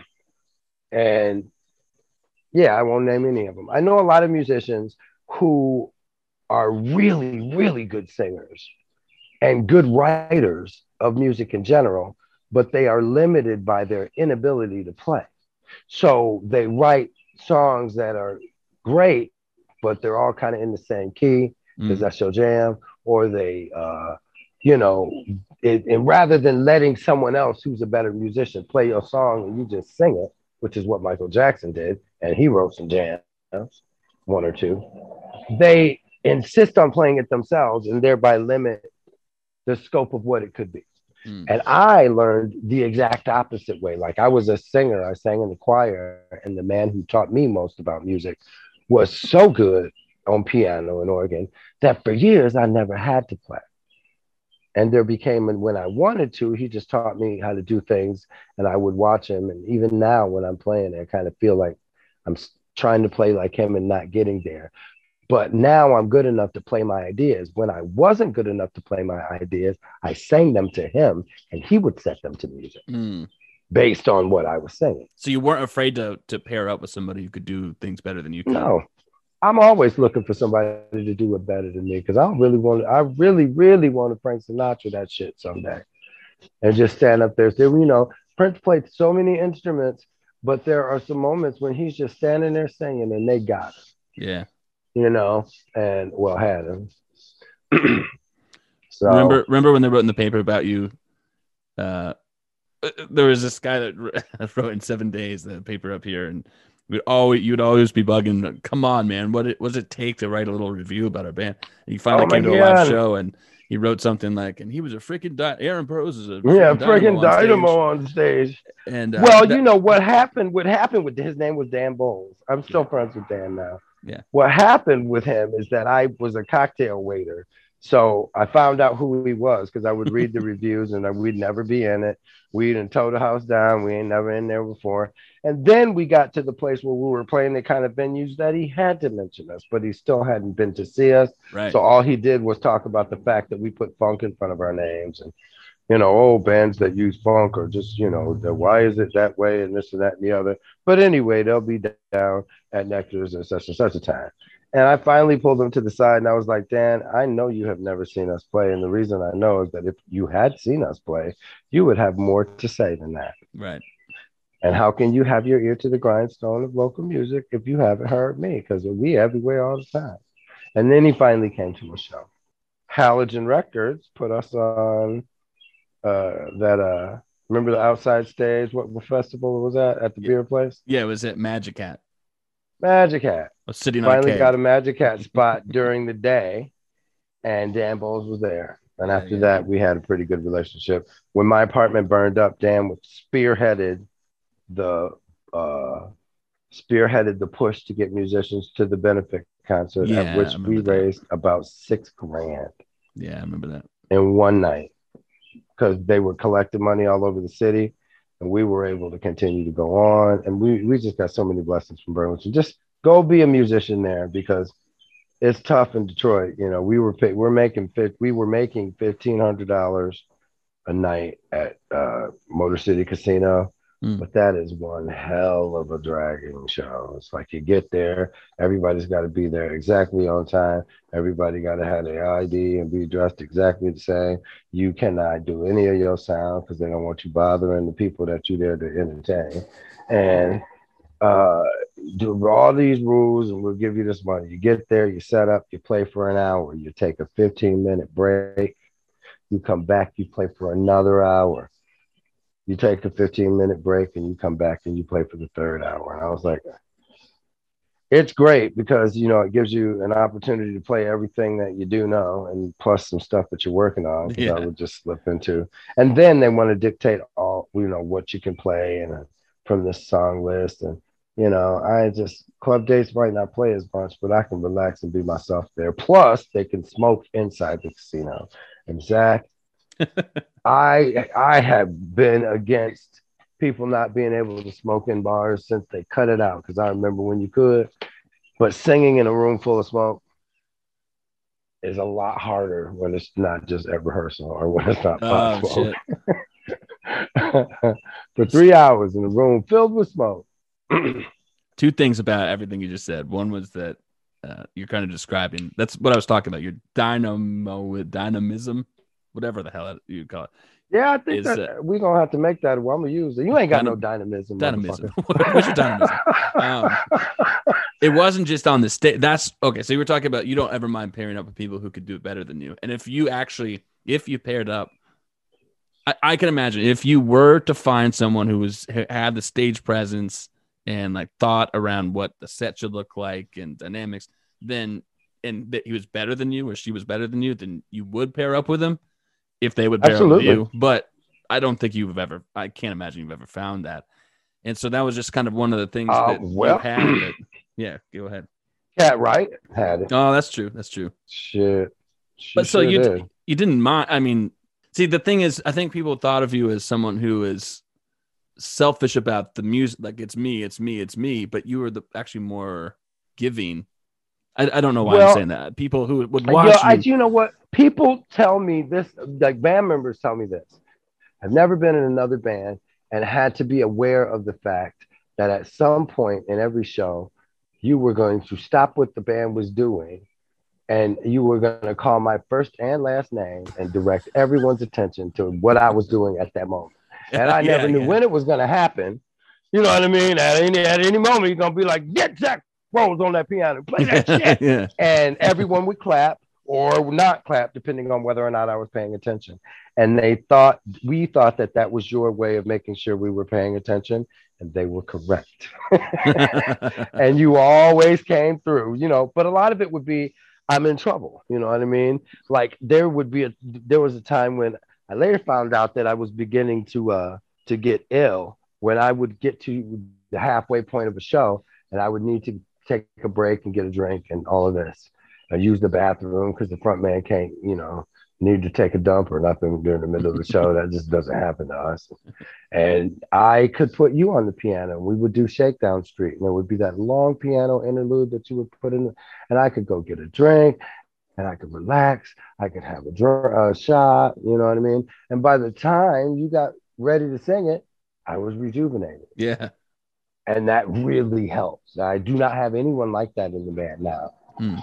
[SPEAKER 1] and yeah, I won't name any of them. I know a lot of musicians who are really really good singers and good writers of music in general, but they are limited by their inability to play. So they write songs that are great, but they're all kind of in the same key because
[SPEAKER 2] Mm.
[SPEAKER 1] that's your jam, or they, uh, you know, it, and rather than letting someone else who's a better musician play your song and you just sing it, which is what Michael Jackson did, and he wrote some jams, one or two, they insist on playing it themselves and thereby limit the scope of what it could be.
[SPEAKER 2] Mm.
[SPEAKER 1] And I learned the exact opposite way. Like I was a singer, I sang in the choir, and the man who taught me most about music was so good on piano and organ that for years I never had to play. And there became, and when I wanted to, he just taught me how to do things, and I would watch him. And even now, when I'm playing, I kind of feel like I'm trying to play like him and not getting there. But now I'm good enough to play my ideas. When I wasn't good enough to play my ideas, I sang them to him, and he would set them to music
[SPEAKER 2] mm.
[SPEAKER 1] based on what I was singing.
[SPEAKER 2] So you weren't afraid to to pair up with somebody who could do things better than you could?
[SPEAKER 1] No, I'm always looking for somebody to do it better than me because I really want to, I really, really want to Frank Sinatra that shit someday and just stand up there. So, you know, Prince played so many instruments, but there are some moments when he's just standing there singing and they got him.
[SPEAKER 2] Yeah.
[SPEAKER 1] You know, and well, had him. So
[SPEAKER 2] remember, remember when they wrote in the paper about you? Uh, there was this guy that wrote in Seven Days, the paper up here, and we'd always you'd always be bugging. Come on, man, what it what does it take to write a little review about our band? And he finally
[SPEAKER 1] oh
[SPEAKER 2] came to
[SPEAKER 1] God.
[SPEAKER 2] a live show, and he wrote something like, "And he was a freaking di- Aaron Burroughs is a freaking
[SPEAKER 1] yeah,
[SPEAKER 2] dynamo
[SPEAKER 1] freaking
[SPEAKER 2] on
[SPEAKER 1] dynamo
[SPEAKER 2] stage.
[SPEAKER 1] on stage."
[SPEAKER 2] And uh,
[SPEAKER 1] well,
[SPEAKER 2] that,
[SPEAKER 1] you know what happened? What happened with his name was Dan Bowles. I'm still yeah. friends with Dan now.
[SPEAKER 2] Yeah.
[SPEAKER 1] What happened with him is that I was a cocktail waiter. So I found out who he was because I would read the reviews and we'd never be in it. We didn't tow the house down. We ain't never in there before. And then we got to the place where we were playing the kind of venues that he had to mention us, but he still hadn't been to see us.
[SPEAKER 2] Right.
[SPEAKER 1] So all he did was talk about the fact that we put funk in front of our names and, you know, old bands that use funk or just, you know, the, why is it that way and this and that and the other. But anyway, they'll be down at Nectar's at such and such a time. And I finally pulled him to the side and I was like, Dan, I know you have never seen us play. And the reason I know is that if you had seen us play, you would have more to say than that.
[SPEAKER 2] Right.
[SPEAKER 1] And how can you have your ear to the grindstone of local music if you haven't heard me? Because we everywhere all the time. And then he finally came to a show. Halogen Records put us on uh, that, uh, remember the outside stage? What, what festival was that at the
[SPEAKER 2] yeah.
[SPEAKER 1] beer place?
[SPEAKER 2] Yeah, it was at Magic Hat.
[SPEAKER 1] Magic Hat.
[SPEAKER 2] Sitting
[SPEAKER 1] Finally
[SPEAKER 2] on
[SPEAKER 1] got a Magic Hat spot during the day, and Dan Bowles was there. And
[SPEAKER 2] yeah,
[SPEAKER 1] after
[SPEAKER 2] yeah.
[SPEAKER 1] that, we had a pretty good relationship. When my apartment burned up, Dan was spearheaded the uh, spearheaded the push to get musicians to the benefit concert,
[SPEAKER 2] yeah,
[SPEAKER 1] at which we
[SPEAKER 2] that.
[SPEAKER 1] raised about six grand.
[SPEAKER 2] Yeah, I remember that.
[SPEAKER 1] In one night, because they were collecting money all over the city. And we were able to continue to go on. And we, we just got so many blessings from Burlington. Just go be a musician there because it's tough in Detroit. You know, we were we're making we were making fifteen hundred dollars a night at uh, Motor City Casino. Mm. But that is one hell of a dragging show. It's like you get there, everybody's got to be there exactly on time. Everybody got to have their I D and be dressed exactly the same. You cannot do any of your sound because they don't want you bothering the people that you're there to entertain. And uh, do all these rules and we'll give you this money. You get there, you set up, you play for an hour, you take a fifteen minute break, you come back, you play for another hour. You take a fifteen minute break and you come back and you play for the third hour. And I was like, it's great because, you know, it gives you an opportunity to play everything that you do know and plus some stuff that you're working on. Because
[SPEAKER 2] yeah.
[SPEAKER 1] I would just slip into. And then they want to dictate all, you know, what you can play and uh, from this song list. And, you know, I just, club dates might not play as much, but I can relax and be myself there. Plus, they can smoke inside the casino. And Zach, I I have been against people not being able to smoke in bars since they cut it out because I remember when you could, but singing in a room full of smoke is a lot harder when it's not just at rehearsal or when it's not pot
[SPEAKER 2] oh,
[SPEAKER 1] smoke. For three hours in a room filled with smoke.
[SPEAKER 2] Two things about everything you just said. One was that uh, you're kind of describing, that's what I was talking about, your dynamo with dynamism. Whatever the hell you call it.
[SPEAKER 1] Yeah, I think
[SPEAKER 2] is,
[SPEAKER 1] that
[SPEAKER 2] uh,
[SPEAKER 1] we're going to have to make that. Well, I'm going to use it. You ain't got
[SPEAKER 2] dynam-
[SPEAKER 1] no dynamism.
[SPEAKER 2] Dynamism. What's your dynamism? um, it wasn't just on the stage. That's okay. So you were talking about you don't ever mind pairing up with people who could do it better than you. And if you actually, if you paired up, I, I can imagine if you were to find someone who was had the stage presence and like thought around what the set should look like and dynamics, then and that he was better than you or she was better than you, then you would pair up with him. If they would pair
[SPEAKER 1] Absolutely.
[SPEAKER 2] up with you, but I don't think you've ever, I can't imagine you've ever found that. And so that was just kind of one of the things
[SPEAKER 1] uh,
[SPEAKER 2] that
[SPEAKER 1] well,
[SPEAKER 2] you had. That, yeah, go ahead.
[SPEAKER 1] Cat Wright had it.
[SPEAKER 2] Oh, that's true. That's true.
[SPEAKER 1] Shit. She
[SPEAKER 2] But so
[SPEAKER 1] sure
[SPEAKER 2] you
[SPEAKER 1] did.
[SPEAKER 2] you didn't mind. I mean, see, the thing is, I think people thought of you as someone who is selfish about the music. Like it's me, it's me, it's me. But you were the actually more giving. I, I don't know why I'm
[SPEAKER 1] Well,
[SPEAKER 2] saying that. People who would
[SPEAKER 1] yeah,
[SPEAKER 2] watch
[SPEAKER 1] I,
[SPEAKER 2] you.
[SPEAKER 1] you know what? People tell me this, like band members tell me this. I've never been in another band and had to be aware of the fact that at some point in every show, you were going to stop what the band was doing and you were going to call my first and last name and direct everyone's attention to what I was doing at that moment. And I
[SPEAKER 2] Yeah,
[SPEAKER 1] never knew
[SPEAKER 2] yeah.
[SPEAKER 1] when it was going to happen. You know what I mean? At any, at any moment, you're going to be like, get Zach Rose on that piano, play that shit.
[SPEAKER 2] Yeah.
[SPEAKER 1] And everyone would clap or not clap, depending on whether or not I was paying attention. And they thought, we thought that that was your way of making sure we were paying attention. And they were correct. And you always came through, you know, but a lot of it would be, I'm in trouble. You know what I mean? Like there would be a, there was a time when I later found out that I was beginning to, uh, to get ill when I would get to the halfway point of a show and I would need to take a break and get a drink and all of this. I use the bathroom because the front man can't, you know, need to take a dump or nothing during the middle of the show. That just doesn't happen to us. And I could put you on the piano. We would do Shakedown Street, and there would be that long piano interlude that you would put in, and I could go get a drink, and I could relax. I could have a drink, a shot. You know what I mean? And by the time you got ready to sing it, I was rejuvenated.
[SPEAKER 2] Yeah.
[SPEAKER 1] And that really helps. I do not have anyone like that in the band now.
[SPEAKER 2] Hmm.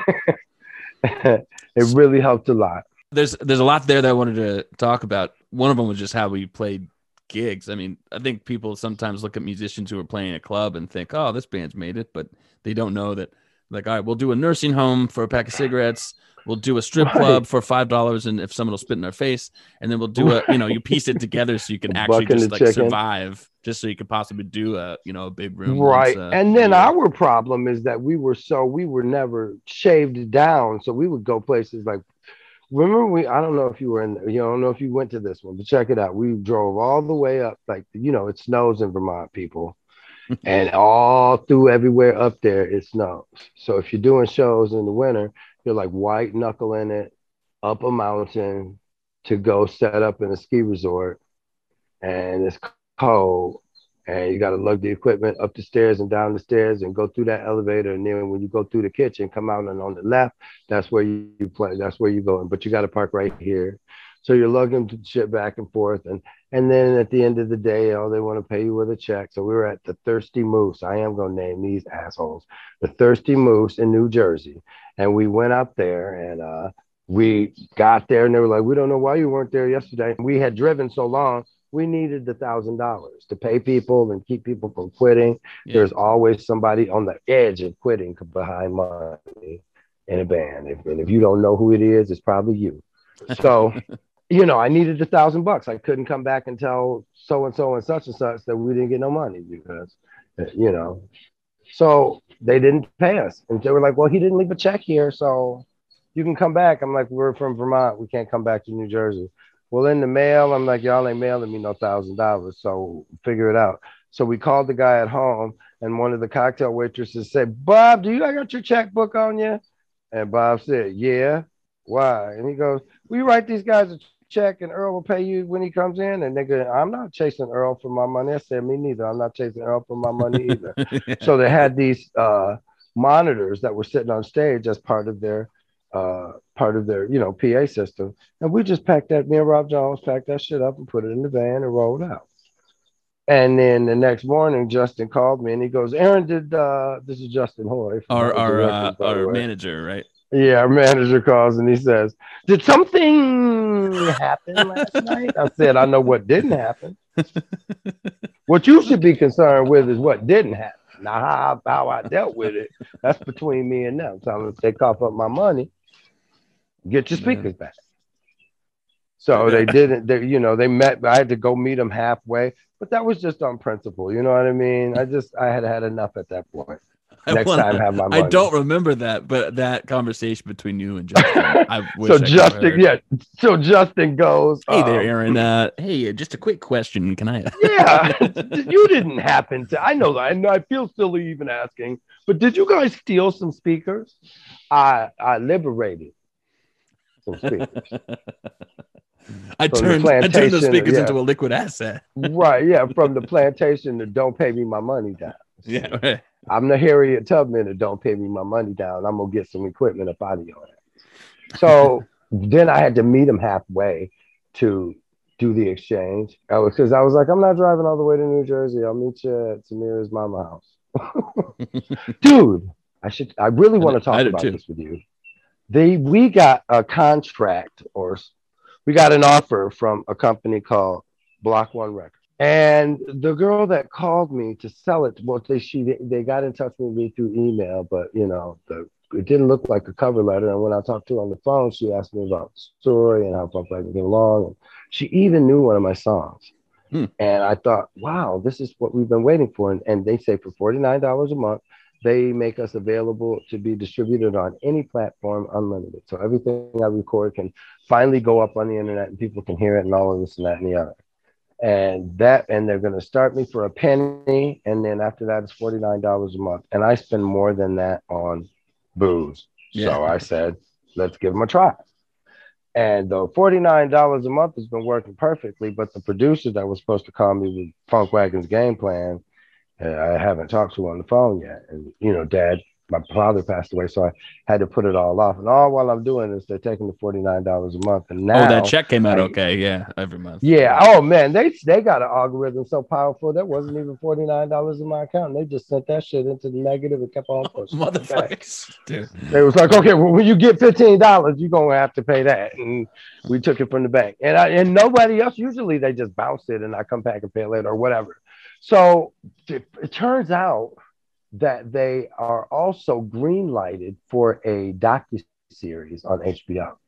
[SPEAKER 1] It really helped a lot.
[SPEAKER 2] There's there's a lot there that I wanted to talk about. One of them was just how we played gigs. I mean, I think people sometimes look at musicians who are playing a club and think, oh, this band's made it, but they don't know that, like, all right, we'll do a nursing home for a pack of cigarettes. We'll do a strip
[SPEAKER 1] Right.
[SPEAKER 2] club for five dollars, and if someone will spit in our face, and then we'll do a, you know, you piece it together so you can actually
[SPEAKER 1] Buck and
[SPEAKER 2] just
[SPEAKER 1] the
[SPEAKER 2] like
[SPEAKER 1] chicken.
[SPEAKER 2] survive, just so you could possibly do a, you know, a big room.
[SPEAKER 1] Right.
[SPEAKER 2] once, uh,
[SPEAKER 1] And then
[SPEAKER 2] a year.
[SPEAKER 1] our problem is that we were so we were never shaved down. So we would go places like, remember we I don't know if you were in, you know, I don't know if you went to this one, but check it out. We drove all the way up, like, you know, it snows in Vermont, people. And all through everywhere up there it snows. So if you're doing shows in the winter, you're like white knuckling it up a mountain to go set up in a ski resort, and it's cold, and you got to lug the equipment up the stairs and down the stairs and go through that elevator, and then when you go through the kitchen, come out, and on the left, that's where you, you play. That's where you go, but you got to park right here. So you're lugging shit back and forth, and and then at the end of the day, oh, they want to pay you with a check. So we were at the Thirsty Moose. I am gonna name these assholes, the Thirsty Moose in New Jersey, and we went up there, and uh, we got there, and they were like, "We don't know why you weren't there yesterday." We had driven so long, we needed the thousand dollars to pay people and keep people from quitting.
[SPEAKER 2] Yeah.
[SPEAKER 1] There's always somebody on the edge of quitting behind money in a band, if, and if you don't know who it is, it's probably you. So. You know, I needed a thousand bucks. I couldn't come back and tell so and so and such and such that we didn't get no money because, you know, so they didn't pay us. And they were like, well, he didn't leave a check here, so you can come back. I'm like, we're from Vermont. We can't come back to New Jersey. Well, in the mail, I'm like, y'all ain't mailing me no thousand dollars, so figure it out. So we called the guy at home, and one of the cocktail waitresses said, Bob, do you got your checkbook on you? And Bob said, yeah. Why? And he goes, will you write these guys a check and Earl will pay you when he comes in? And nigga, I'm not chasing Earl for my money. I said, me neither. I'm not chasing Earl for my money either.
[SPEAKER 2] Yeah.
[SPEAKER 1] So they had these uh, monitors that were sitting on stage as part of their uh, part of their, you know, P A system. And we just packed that, me and Rob Jones packed that shit up and put it in the van and rolled out. And then the next morning, Justin called me and he goes, Aaron, did uh, this is Justin Hoy,
[SPEAKER 2] Our our
[SPEAKER 1] directors,
[SPEAKER 2] uh, our manager, right?
[SPEAKER 1] Yeah, our manager calls and he says, did something happen last night? I said, I know what didn't happen. What you should be concerned with is what didn't happen. Now, how, how I dealt with it, that's between me and them. Tell them if they cough up my money, get your speakers back. So they didn't, they, you know, they met, I had to go meet them halfway, but that was just on principle. You know what I mean? I just, I had had enough at that point.
[SPEAKER 2] I
[SPEAKER 1] Next
[SPEAKER 2] wanna,
[SPEAKER 1] time, have my
[SPEAKER 2] I
[SPEAKER 1] money.
[SPEAKER 2] don't remember that, but that conversation between you and Justin, I wish
[SPEAKER 1] so
[SPEAKER 2] I could have
[SPEAKER 1] Justin,
[SPEAKER 2] heard.
[SPEAKER 1] yeah. So Justin goes,
[SPEAKER 2] Hey there,
[SPEAKER 1] um,
[SPEAKER 2] Aaron. Uh, hey, just a quick question. Can I?
[SPEAKER 1] yeah, you didn't happen to. I know that, and I feel silly even asking. But did you guys steal some speakers? I I liberated some speakers.
[SPEAKER 2] I
[SPEAKER 1] From
[SPEAKER 2] turned
[SPEAKER 1] the
[SPEAKER 2] I turned those
[SPEAKER 1] plantation,
[SPEAKER 2] speakers
[SPEAKER 1] yeah.
[SPEAKER 2] into a liquid asset.
[SPEAKER 1] Right, yeah, from the plantation to don't pay me my money down.
[SPEAKER 2] Yeah, right.
[SPEAKER 1] I'm the Harriet Tubman to don't pay me my money down. I'm gonna get some equipment up out of your ass. So then I had to meet him halfway to do the exchange. I was because I was like, I'm not driving all the way to New Jersey. I'll meet you at Samira's mama house. Dude, I should I really want to talk about this with you. They we got a contract or we got an offer from a company called Block One Records. And the girl that called me to sell it, well, they she they got in touch with me through email, but you know, the it didn't look like a cover letter. And when I talked to her on the phone, she asked me about the story and how Funk Wagon came along. And she even knew one of my songs. Hmm. And I thought, wow, this is what we've been waiting for. And, and they say for forty-nine dollars a month, they make us available to be distributed on any platform, unlimited. So everything I record can finally go up on the internet and people can hear it and all of this and that and the other. And that, and they're going to start me for a penny. And then after that, it's forty-nine dollars a month. And I spend more than that on booze. Yeah. So I said, let's give them a try. And the forty-nine dollars a month has been working perfectly. But the producer that was supposed to call me with Funk Wagon's game plan, uh, I haven't talked to on the phone yet. And, you know, Dad, my father passed away, so I had to put it all off. And all while I'm doing this, they're taking the forty-nine dollars a month. And now,
[SPEAKER 2] oh, that check came out
[SPEAKER 1] I,
[SPEAKER 2] okay, yeah, every month.
[SPEAKER 1] Yeah. Oh man, they they got an algorithm so powerful that wasn't even forty-nine dollars in my account. And they just sent that shit into the negative and kept on pushing.
[SPEAKER 2] Oh, motherfuckers, dude.
[SPEAKER 1] They was like, okay, well, when you get fifteen dollars, you're gonna have to pay that. And we took it from the bank. And I and nobody else. Usually they just bounce it and I come back and pay it later or whatever. So it, it turns out that they are also green lighted for a docu-series on H B O.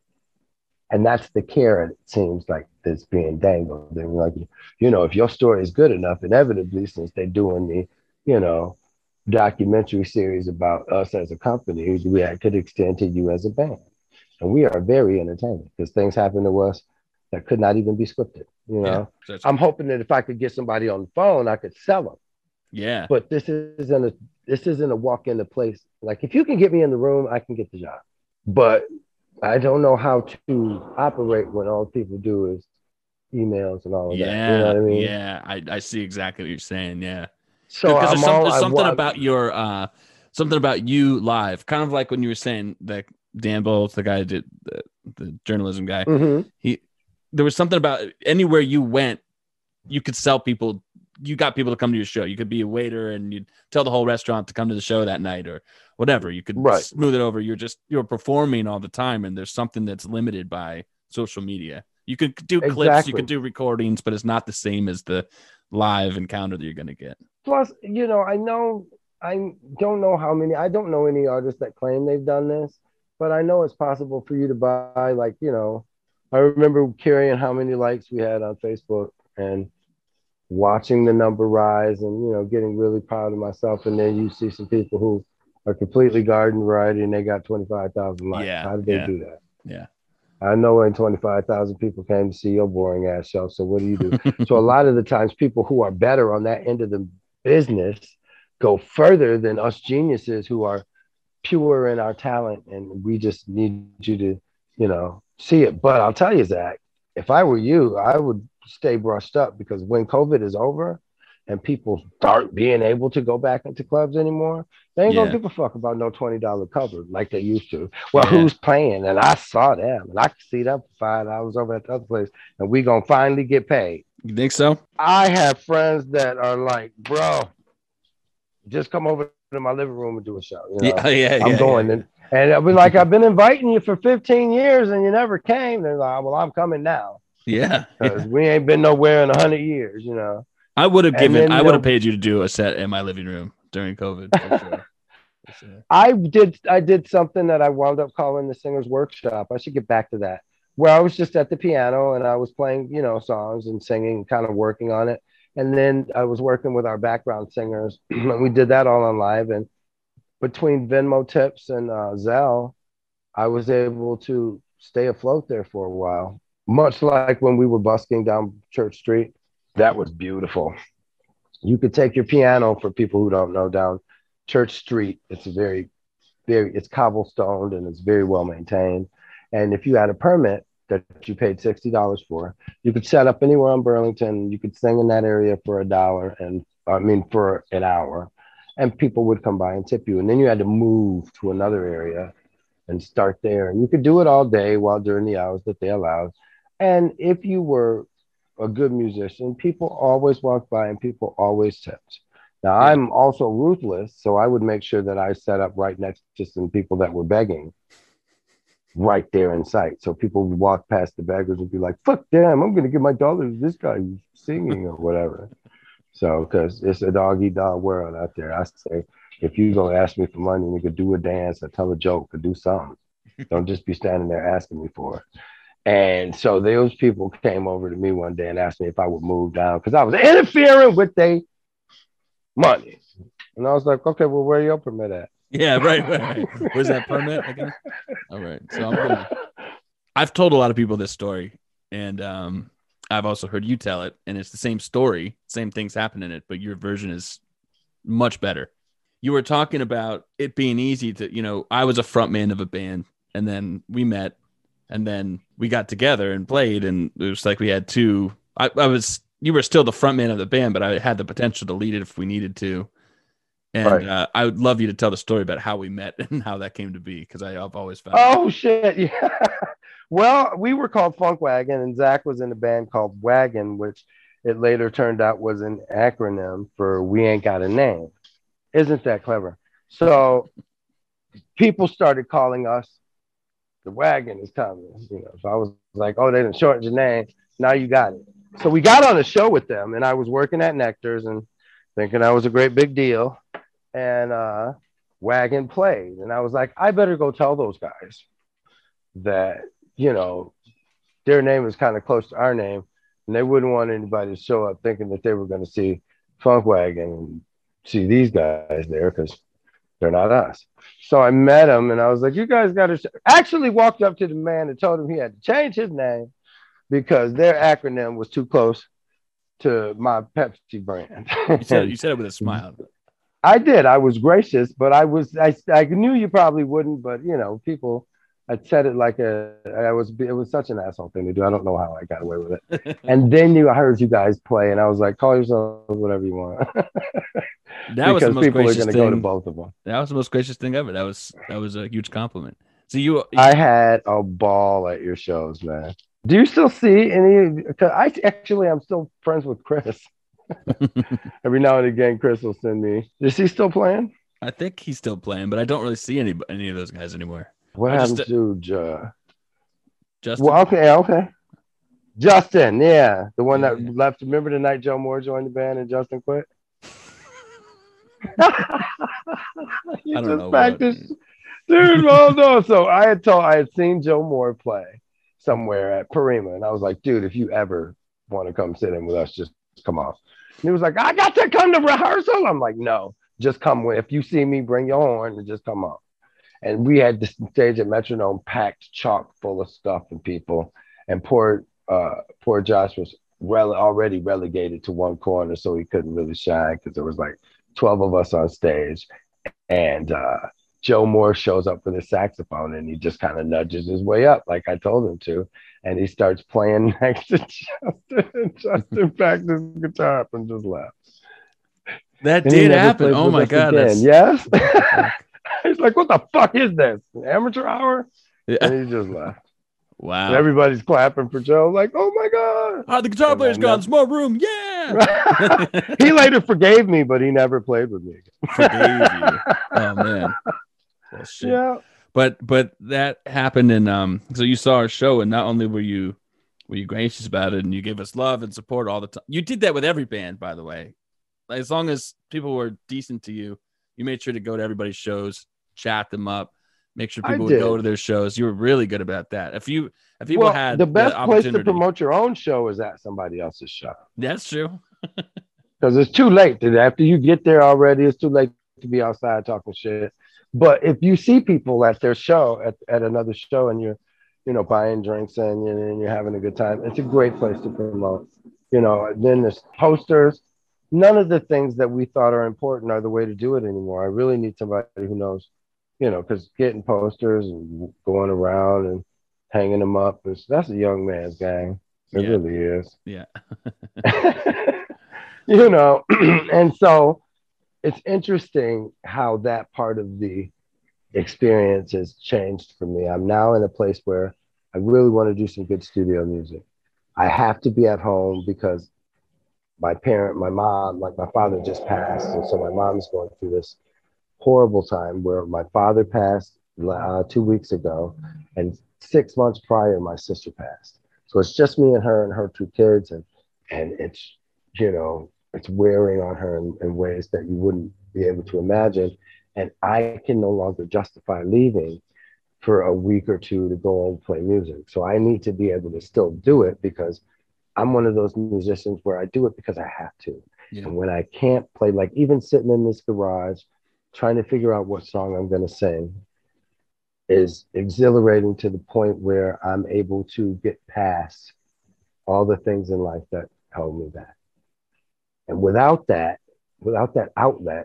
[SPEAKER 1] And that's the carrot, it seems like, that's being dangled. They're like, you know, if your story is good enough, inevitably, since they're doing the, you know, documentary series about us as a company, we could extend to you as a band. And we are very entertaining because things happen to us that could not even be scripted. You know, yeah, I'm hoping that if I could get somebody on the phone, I could sell them.
[SPEAKER 2] Yeah.
[SPEAKER 1] But this isn't a this isn't a walk into place. Like if you can get me in the room, I can get the job. But I don't know how to operate when all people do is emails and all of
[SPEAKER 2] yeah,
[SPEAKER 1] that. You know what I mean?
[SPEAKER 2] Yeah, I, I see exactly what you're saying. Yeah.
[SPEAKER 1] So
[SPEAKER 2] there's, some,
[SPEAKER 1] all,
[SPEAKER 2] there's something
[SPEAKER 1] I,
[SPEAKER 2] about your uh something about you live, kind of like when you were saying that Dan Bowles, the guy who did the, the journalism guy,
[SPEAKER 1] mm-hmm.
[SPEAKER 2] he there was something about anywhere you went, you could sell people. You got people to come to your show. You could be a waiter and you'd tell the whole restaurant to come to the show that night or whatever. You could
[SPEAKER 1] right.
[SPEAKER 2] smooth it over. You're just, you're performing all the time. And there's something that's limited by social media. You could do clips, exactly. You could do recordings, but it's not the same as the live encounter that you're going to get.
[SPEAKER 1] Plus, you know, I know, I don't know how many, I don't know any artists that claim they've done this, but I know it's possible for you to buy, like, you know, I remember carrying how many likes we had on Facebook and watching the number rise and, you know, getting really proud of myself. And then you see some people who are completely garden variety and they got twenty-five thousand likes.
[SPEAKER 2] Yeah,
[SPEAKER 1] How did they
[SPEAKER 2] yeah,
[SPEAKER 1] do that?
[SPEAKER 2] Yeah.
[SPEAKER 1] I know when twenty-five thousand people came to see your boring ass show. So what do you do? So a lot of the times people who are better on that end of the business go further than us geniuses who are pure in our talent. And we just need you to, you know, see it. But I'll tell you, Zach, if I were you, I would stay brushed up because when COVID is over and people start being able to go back into clubs anymore, they ain't yeah. gonna give a fuck about no twenty dollars cover like they used to. Well, yeah. who's playing? And I saw them and I could see them for five hours over at the other place and we gonna finally get paid.
[SPEAKER 2] You think so?
[SPEAKER 1] I have friends that are like, bro, just come over to my living room and do a show. You know?
[SPEAKER 2] Yeah, yeah,
[SPEAKER 1] I'm
[SPEAKER 2] yeah,
[SPEAKER 1] going
[SPEAKER 2] yeah.
[SPEAKER 1] and and I'll be like, I've been inviting you for fifteen years and you never came. They're like, well, I'm coming now.
[SPEAKER 2] Yeah,
[SPEAKER 1] because
[SPEAKER 2] yeah.
[SPEAKER 1] we ain't been nowhere in a hundred years, you know.
[SPEAKER 2] I would have given, then, I would have paid you to do a set in my living room during COVID. For sure. For sure.
[SPEAKER 1] I did, I did something that I wound up calling the Singers Workshop. I should get back to that. Where I was just at the piano and I was playing, you know, songs and singing, kind of working on it. And then I was working with our background singers. And we did that all on live. And between Venmo tips and uh, Zelle, I was able to stay afloat there for a while. Much like when we were busking down Church Street, that was beautiful. You could take your piano, for people who don't know, down Church Street. It's a very, very, it's cobblestoned and it's very well maintained. And if you had a permit that you paid sixty dollars for, you could set up anywhere on Burlington. You could sing in that area for a dollar, and I mean for an hour, and people would come by and tip you. And then you had to move to another area and start there. And you could do it all day while during the hours that they allowed. And if you were a good musician, people always walked by and people always tipped. Now,
[SPEAKER 2] Yeah.
[SPEAKER 1] I'm also ruthless, so I would make sure that I set up right next to some people that were begging right there in sight. So people would walk past the beggars and be like, fuck damn, I'm going to give my dollar to this guy who's singing or whatever. So, because it's a dog eat dog world out there. I say, if you going to ask me for money, you could do a dance or tell a joke or do something. Don't just be standing there asking me for it. And so those people came over to me one day and asked me if I would move down because I was interfering with their money. And I was like, okay, well, where your permit at?
[SPEAKER 2] Yeah, right, right, right. Where's that permit again? All right. So I'm gonna, I've told a lot of people this story, and um, I've also heard you tell it, and it's the same story, same things happen in it, but your version is much better. You were talking about it being easy to, you know, I was a front man of a band, and then we met, and then we got together and played, and it was like we had two. I, I was, you were still the front man of the band, but I had the potential to lead it if we needed to. And right. uh, I would love you to tell the story about how we met and how that came to be, because I've always found.
[SPEAKER 1] Oh, it. Shit. Yeah. Well, we were called Funk Wagon, and Zach was in a band called Wagon, which it later turned out was an acronym for We Ain't Got a Name. Isn't that clever? So people started calling us the Wagon is coming. You know, so I was like, oh, they didn't shorten your name. Now you got it. So we got on a show with them, and I was working at Nectar's and thinking that was a great big deal. And uh, Wagon played. And I was like, I better go tell those guys that, you know, their name is kind of close to our name. And they wouldn't want anybody to show up thinking that they were going to see Funk Wagon and see these guys there because they're not us. So I met him and I was like, you guys got to sh-. Actually walked up to the man and told him he had to change his name because their acronym was too close to my Pepsi brand.
[SPEAKER 2] You said, you said it with a smile.
[SPEAKER 1] I did. I was gracious, but I was, I, I knew you probably wouldn't, but you know, people, I said it like a, I was, it was such an asshole thing to do. I don't know how I got away with it. And then you, I heard you guys play and I was like, call yourself whatever you want.
[SPEAKER 2] That was the most
[SPEAKER 1] people
[SPEAKER 2] gracious
[SPEAKER 1] are going to go to both of them.
[SPEAKER 2] That was the most gracious thing ever. That was, that was a huge compliment. So you, you
[SPEAKER 1] I had a ball at your shows, man. Do you still see any, cause I actually, I'm still friends with Chris. Every now and again, Chris will send me. Is he still playing?
[SPEAKER 2] I think he's still playing, but I don't really see any any of those guys anymore.
[SPEAKER 1] What
[SPEAKER 2] I
[SPEAKER 1] happened
[SPEAKER 2] just,
[SPEAKER 1] to uh,
[SPEAKER 2] Justin?
[SPEAKER 1] Well, okay, okay. Justin, yeah, the one that yeah. left. Remember the night Joe Moore joined the band and Justin quit? you
[SPEAKER 2] I don't
[SPEAKER 1] just
[SPEAKER 2] know
[SPEAKER 1] practiced, dude. Well, no. So I had told I had seen Joe Moore play somewhere at Parima, and I was like, dude, if you ever want to come sit in with us, just come off. And he was like, I got to come to rehearsal. I'm like, no, just come with. If you see me, bring your horn and just come on. And we had this stage at Metronome packed chock full of stuff and people. And poor, uh, poor Josh was rele- already relegated to one corner, so he couldn't really shine because there was like twelve of us on stage. And uh, Joe Moore shows up with his saxophone and he just kind of nudges his way up like I told him to. And he starts playing next to Justin, and Justin packed his guitar up and just left.
[SPEAKER 2] That did happen. Oh my God.
[SPEAKER 1] Yes. He's like, what the fuck is this? An amateur hour? Yeah. And he just left.
[SPEAKER 2] Wow.
[SPEAKER 1] And everybody's clapping for Joe, like, oh my God.
[SPEAKER 2] Oh, the guitar player's gone. There's more room. Yeah.
[SPEAKER 1] He later forgave me, but he never played with me again.
[SPEAKER 2] Forgave you. Oh man. Well, shit.
[SPEAKER 1] Yeah.
[SPEAKER 2] But but that happened, and um, so you saw our show, and not only were you were you gracious about it, and you gave us love and support all the time. You did that with every band, by the way. As long as people were decent to you, you made sure to go to everybody's shows, chat them up, make sure people would go to their shows. You were really good about that. If you if people
[SPEAKER 1] well,
[SPEAKER 2] had
[SPEAKER 1] the best the place to promote your own show is at somebody else's show.
[SPEAKER 2] That's true.
[SPEAKER 1] Because it's too late. After you get there already, it's too late to be outside talking shit. But if you see people at their show, at, at another show, and you're, you know, buying drinks and, you know, and you're having a good time, it's a great place to promote. You know, then there's posters. None of the things that we thought are important are the way to do it anymore. I really need somebody who knows, you know, because getting posters and going around and hanging them up is that's a young man's game. It
[SPEAKER 2] Yeah.
[SPEAKER 1] really is.
[SPEAKER 2] Yeah.
[SPEAKER 1] You know, and so it's interesting how that part of the experience has changed for me. I'm now in a place where I really want to do some good studio music. I have to be at home because my parent, my mom, like my father just passed. And so my mom's going through this horrible time where my father passed uh, two weeks ago. And six months prior, my sister passed. So it's just me and her and her two kids. And, and it's, you know, it's wearing on her in, in ways that you wouldn't be able to imagine. And I can no longer justify leaving for a week or two to go and play music. So I need to be able to still do it because I'm one of those musicians where I do it because I have to.
[SPEAKER 2] Yeah.
[SPEAKER 1] And when I can't play, like even sitting in this garage, trying to figure out what song I'm going to sing is exhilarating to the point where I'm able to get past all the things in life that held me back. And without that, without that outlet,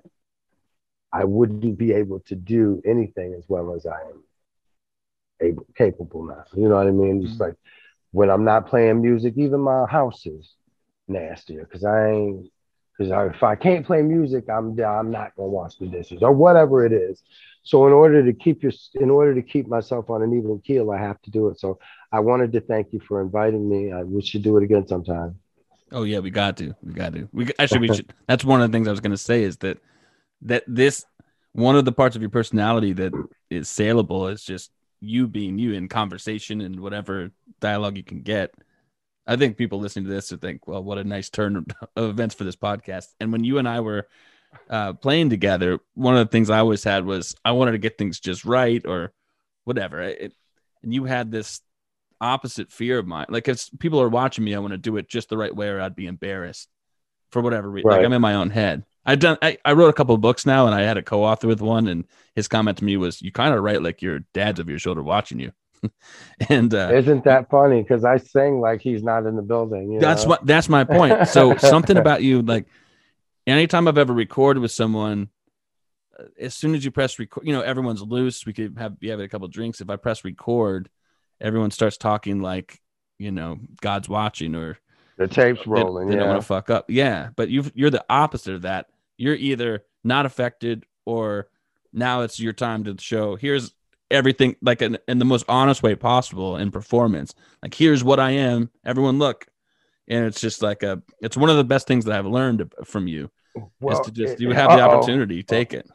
[SPEAKER 1] I wouldn't be able to do anything as well as I am able, capable now. You know what I mean? Just
[SPEAKER 2] Mm-hmm.
[SPEAKER 1] like when I'm not playing music, even my house is nastier because I ain't because if I can't play music, I'm I'm not gonna wash the dishes or whatever it is. So in order to keep your in order to keep myself on an even keel, I have to do it. So I wanted to thank you for inviting me. I, we should do it again sometime.
[SPEAKER 2] Oh yeah, we got to. We got to. We actually we should. That's one of the things I was going to say is that that this one of the parts of your personality that is saleable is just you being you in conversation and whatever dialogue you can get. I think people listening to this would think, well, what a nice turn of events for this podcast. And when you and I were uh, playing together, one of the things I always had was I wanted to get things just right or whatever. It, and you had this opposite fear of mine. Like if people are watching me, I want to do it just the right way or I'd be embarrassed for whatever reason. Like
[SPEAKER 1] Right.
[SPEAKER 2] I'm in my own head. I've done, I, I wrote a couple of books now and I had a co-author with one and his comment to me was, you kind of write like your dad's over your shoulder watching you. and uh,
[SPEAKER 1] Isn't that funny? Because I sing like he's not in the building. You
[SPEAKER 2] that's
[SPEAKER 1] know?
[SPEAKER 2] what, that's my point. So something about you, like anytime I've ever recorded with someone, uh, as soon as you press record, you know, everyone's loose. We could have, be having a couple of drinks. If I press record, everyone starts talking like, you know, God's watching or
[SPEAKER 1] The tape's
[SPEAKER 2] they,
[SPEAKER 1] rolling.
[SPEAKER 2] they don't want
[SPEAKER 1] Yeah.
[SPEAKER 2] to fuck up. Yeah. But you you're the opposite of that. You're either not affected or now it's your time to show here's everything like in, in the most honest way possible in performance. Like here's what I am. Everyone look. And it's just like a it's one of the best things that I've learned from you is to
[SPEAKER 1] Well,
[SPEAKER 2] just
[SPEAKER 1] it,
[SPEAKER 2] you have the
[SPEAKER 1] uh-oh.
[SPEAKER 2] opportunity, take it.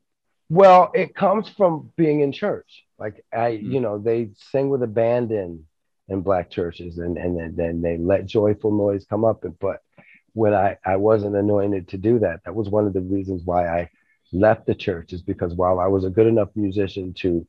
[SPEAKER 1] Well, it comes from being in church. Like I,
[SPEAKER 2] Mm.
[SPEAKER 1] you know, they sing with abandon in black churches, and and then, then they let joyful noise come up. But when I I wasn't anointed to do that, that was one of the reasons why I left the church. Is because while I was a good enough musician to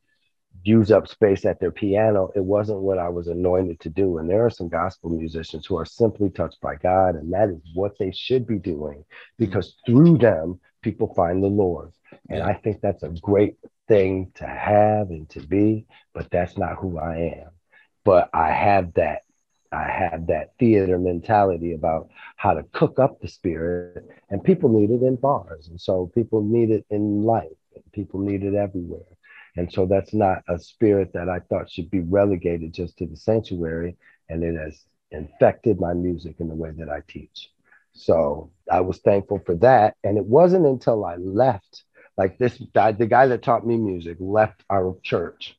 [SPEAKER 1] use up space at their piano, it wasn't what I was anointed to do. And there are some gospel musicians who are simply touched by God, and that is what they should be doing
[SPEAKER 2] Mm.
[SPEAKER 1] because through them, people find the Lord. And
[SPEAKER 2] Yeah.
[SPEAKER 1] I think that's a great thing to have and to be, but that's not who I am. But I have that. I have that theater mentality about how to cook up the spirit, and people need it in bars. And so people need it in life, and people need it everywhere. And so that's not a spirit that I thought should be relegated just to the sanctuary. And it has infected my music in the way that I teach. So I was thankful for that. And it wasn't until I left, like this, the guy that taught me music left our church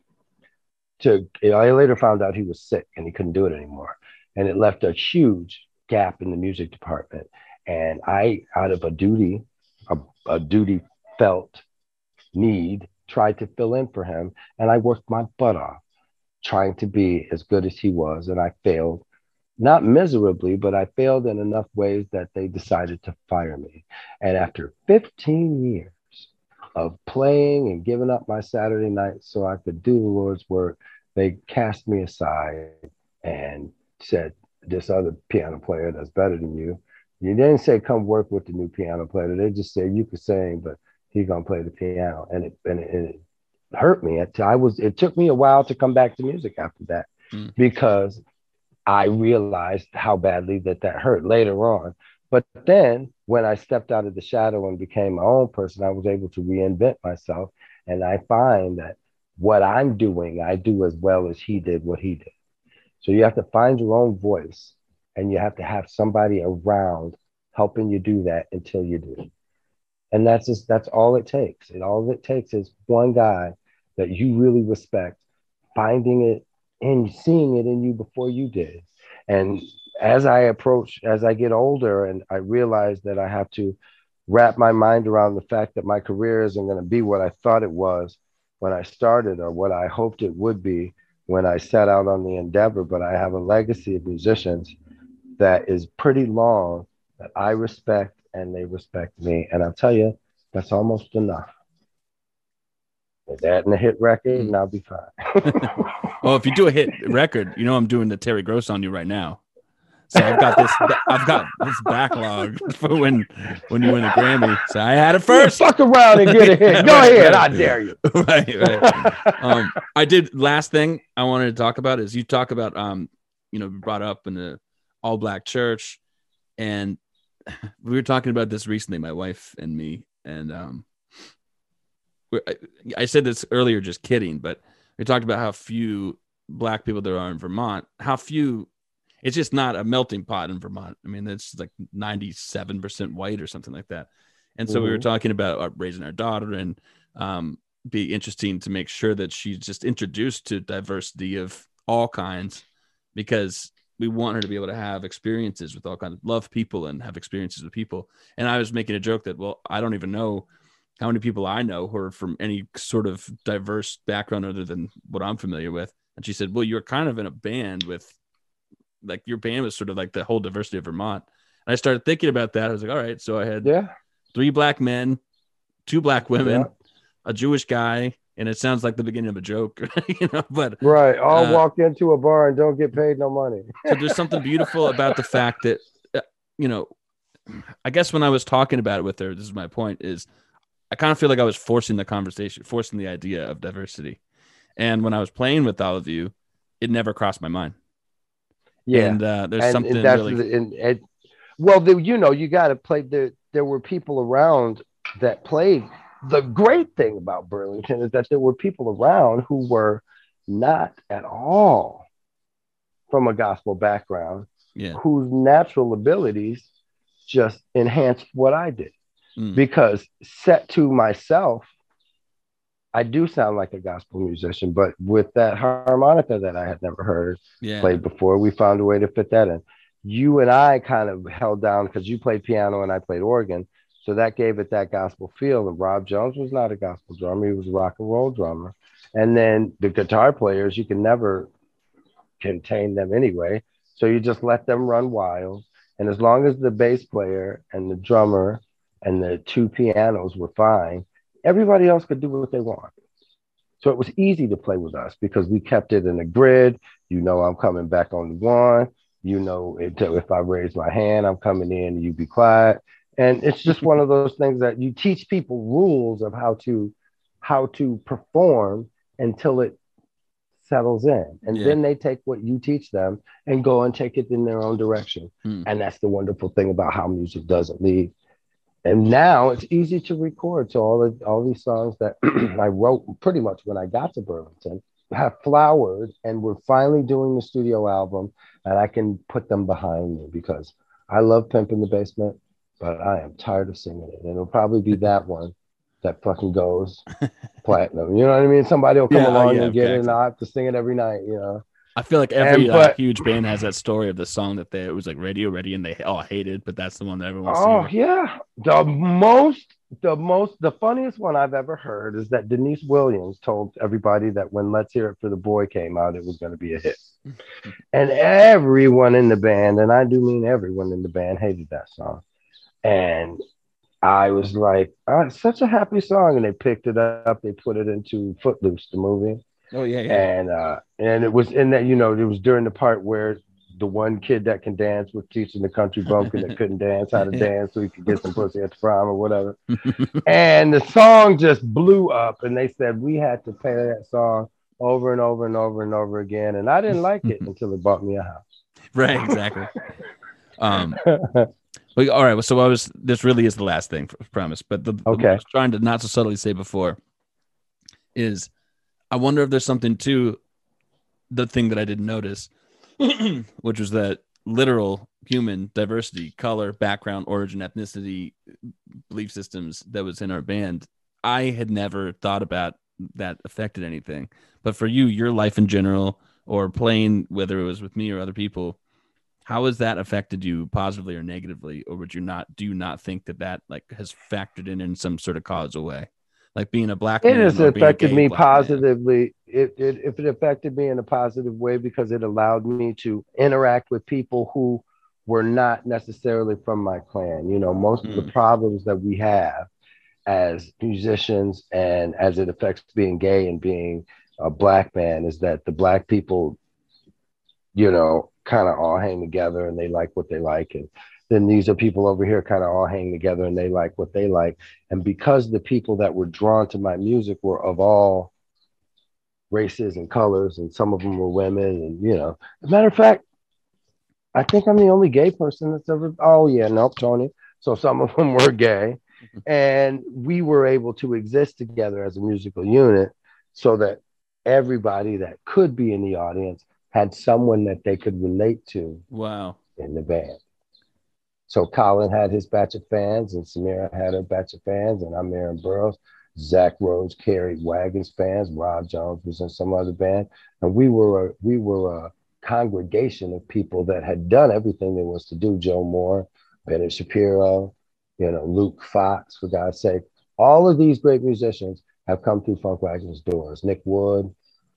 [SPEAKER 1] to, you know, I later found out he was sick and he couldn't do it anymore. And it left a huge gap in the music department. And I, out of a duty, a, a duty felt need, tried to fill in for him. And I worked my butt off trying to be as good as he was. And I failed, not miserably, but I failed in enough ways that they decided to fire me. And after fifteen years of playing and giving up my Saturday nights so I could do the Lord's work, they cast me aside and said, this other piano player that's better than you. You didn't say come work with the new piano player. They just said you could sing, but he's gonna play the piano, and it and it, and it hurt me. It, I was. It took me a while to come back to music after that
[SPEAKER 2] Mm.
[SPEAKER 1] because I realized how badly that that hurt later on. But then when I stepped out of the shadow and became my own person, I was able to reinvent myself. And I find that what I'm doing, I do as well as he did what he did. So you have to find your own voice and you have to have somebody around helping you do that until you do. And that's just, that's all it takes. And all it takes is one guy that you really respect, finding it and seeing it in you before you did. And as I approach, as I get older, and I realize that I have to wrap my mind around the fact that my career isn't going to be what I thought it was when I started or what I hoped it would be when I set out on the endeavor, but I have a legacy of musicians that is pretty long that I respect and they respect me. And I'll tell you, that's almost enough. With that and a hit record, and I'll be fine.
[SPEAKER 2] Well, if you do a hit record, you know I'm doing the Terry Gross on you right now. So I've got this. I've got this backlog for when when you win the Grammy. So I had it first.
[SPEAKER 1] Yeah, fuck around and get a hit. Go
[SPEAKER 2] right,
[SPEAKER 1] ahead,
[SPEAKER 2] right.
[SPEAKER 1] I dare you.
[SPEAKER 2] Right, right. Um, I did. Last thing I wanted to talk about is you talk about um, you know, brought up in the all black church, and we were talking about this recently, my wife and me, and um, I, I said this earlier, just kidding, but we talked about how few black people there are in Vermont, how few. It's just not a melting pot in Vermont. I mean, it's like ninety-seven percent white or something like that. And so mm-hmm. we were talking about raising our daughter and um, be interesting to make sure that she's just introduced to diversity of all kinds, because we want her to be able to have experiences with all kinds of love people and have experiences with people. And I was making a joke that, well, I don't even know how many people I know who are from any sort of diverse background other than what I'm familiar with. And she said, well, you're kind of in a band with, like your band was sort of like the whole diversity of Vermont. And I started thinking about that. I was like, all right. So I had
[SPEAKER 1] yeah.
[SPEAKER 2] three black men, two black women,
[SPEAKER 1] yeah.
[SPEAKER 2] a Jewish guy. And it sounds like the beginning of a joke, you know, but
[SPEAKER 1] right. All
[SPEAKER 2] uh,
[SPEAKER 1] walk into a bar and don't get paid no money.
[SPEAKER 2] So there's something beautiful about the fact that, uh, you know, I guess when I was talking about it with her, this is my point, is I kind of feel like I was forcing the conversation, forcing the idea of diversity. And when I was playing with all of you, it never crossed my mind.
[SPEAKER 1] Yeah,
[SPEAKER 2] and uh, there's
[SPEAKER 1] and,
[SPEAKER 2] something
[SPEAKER 1] and that's
[SPEAKER 2] really.
[SPEAKER 1] The, and, and, well, the, you know, you got to play. There, there were people around that played. The great thing about Burlington is that there were people around who were not at all from a gospel background,
[SPEAKER 2] yeah.
[SPEAKER 1] whose natural abilities just enhanced what I did. Mm. Because set to myself, I do sound like a gospel musician, but with that harmonica that I had never heard
[SPEAKER 2] yeah.
[SPEAKER 1] played before, we found a way to fit that in. You and I kind of held down because you played piano and I played organ. So that gave it that gospel feel. And Rob Jones was not a gospel drummer. He was a rock and roll drummer. And then the guitar players, you can never contain them anyway. So you just let them run wild. And as long as the bass player and the drummer and the two pianos were fine, everybody else could do what they want. So it was easy to play with us because we kept it in a grid. You know, I'm coming back on the one. You know, it, if I raise my hand, I'm coming in and you be quiet. And it's just one of those things that you teach people rules of how to how to perform until it settles in. And yeah. then they take what you teach them and go and take it in their own direction. Hmm. And that's the wonderful thing about how music doesn't leave. And now it's easy to record. So all the, all these songs that I wrote pretty much when I got to Burlington have flowered, and we're finally doing the studio album, and I can put them behind me because I love Pimp in the Basement, but I am tired of singing it. And it'll probably be that one that fucking goes platinum. You know what I mean? Somebody will come
[SPEAKER 2] yeah,
[SPEAKER 1] along
[SPEAKER 2] yeah,
[SPEAKER 1] and get
[SPEAKER 2] exactly.
[SPEAKER 1] it, and I have to sing it every night, you know?
[SPEAKER 2] I feel like every
[SPEAKER 1] and, but,
[SPEAKER 2] uh, huge band has that story of the song that they it was like radio ready and they all hated, but that's the one that everyone.
[SPEAKER 1] Oh yeah, the most, the most, the funniest one I've ever heard is that Denise Williams told everybody that when "Let's Hear It for the Boy" came out, it was going to be a hit, and everyone in the band, and I do mean everyone in the band, hated that song, and I was like, oh, it's such a happy song, and they picked it up, they put it into Footloose, the movie.
[SPEAKER 2] Oh yeah, yeah.
[SPEAKER 1] And uh, and it was in that, you know, it was during the part where the one kid that can dance was teaching the country bumpkin that couldn't dance how to
[SPEAKER 2] Yeah.
[SPEAKER 1] dance so he could get some pussy at the prom or whatever. And the song just blew up, and they said we had to play that song over and over and over and over again. And I didn't like it until it bought me a house.
[SPEAKER 2] Right, exactly. Um, but, all right. So I was. This really is the last thing, I promise. But the, the
[SPEAKER 1] Okay.
[SPEAKER 2] I was trying to not so subtly say before is, I wonder if there's something to the thing that I didn't notice, which was that literal human diversity, color, background, origin, ethnicity, belief systems that was in our band. I had never thought about that affected anything. But for you, your life in general, or playing, whether it was with me or other people, how has that affected you positively or negatively? Or would you not, do you not think that that like has factored in in some sort of causal way? Like being a black
[SPEAKER 1] It
[SPEAKER 2] man
[SPEAKER 1] has
[SPEAKER 2] or being a
[SPEAKER 1] affected
[SPEAKER 2] gay
[SPEAKER 1] me
[SPEAKER 2] black man?
[SPEAKER 1] positively. It, it if it affected me in a positive way because it allowed me to interact with people who were not necessarily from my clan. You know, most of the
[SPEAKER 2] Mm.
[SPEAKER 1] problems that we have as musicians and as it affects being gay and being a black man is that the black people, you know, kind of all hang together and they like what they like. And then these are people over here kind of all hang together and they like what they like. And because the people that were drawn to my music were of all races and colors, and some of them were women, and, you know, as a matter of fact, I think I'm the only gay person that's ever, oh yeah, nope, Tony. So some of them were gay. And we were able to exist together as a musical unit so that everybody that could be in the audience had someone that they could relate to.
[SPEAKER 2] Wow.
[SPEAKER 1] In the band. So Colin had his batch of fans, and Samira had her batch of fans, and I'm Aaron Burroughs. Zach Rhodes carried Wagons fans. Rob Jones was in some other band. And we were a, we were a congregation of people that had done everything there was to do. Joe Moore, Bennett Shapiro, you know, Luke Fox, for God's sake. All of these great musicians have come through Funk Wagon's doors. Nick Wood,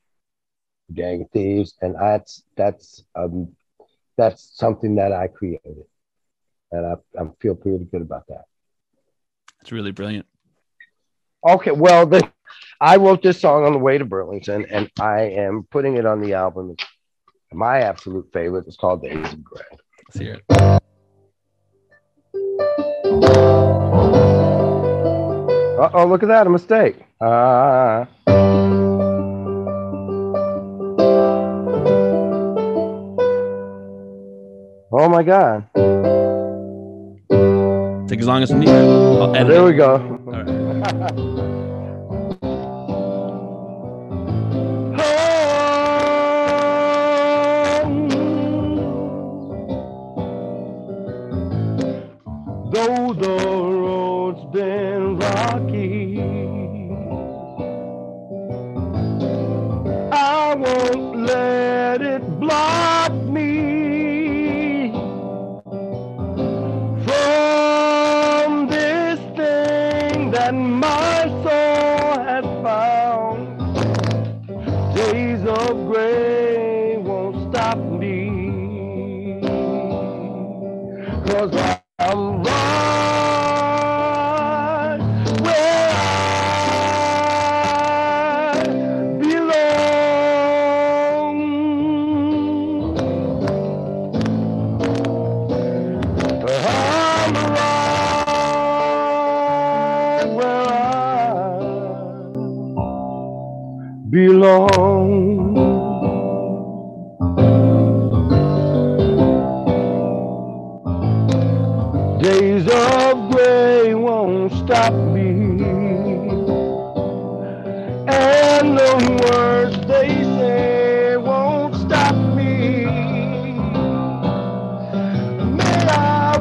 [SPEAKER 1] Gang of Thieves, and that's that's um, that's something that I created, and I, I feel pretty good about that.
[SPEAKER 2] It's really brilliant.
[SPEAKER 1] Okay, well, the, I wrote this song on the way to Burlington, and I am putting it on the album. My absolute favorite is called Days of Gray.
[SPEAKER 2] Let's hear it.
[SPEAKER 1] Uh-oh, look at that, a mistake. Uh, oh my God.
[SPEAKER 2] Take as long as you need. I'll edit
[SPEAKER 1] There
[SPEAKER 2] it.
[SPEAKER 1] we go.
[SPEAKER 2] All right.
[SPEAKER 1] Though the road's been rocky, I won't let it block me from this thing that my soul has found. Days of gray won't stop me, 'cause I I'm right where I belong. I'm right where I belong. Days of gray won't stop me, and the words they say won't stop me. May I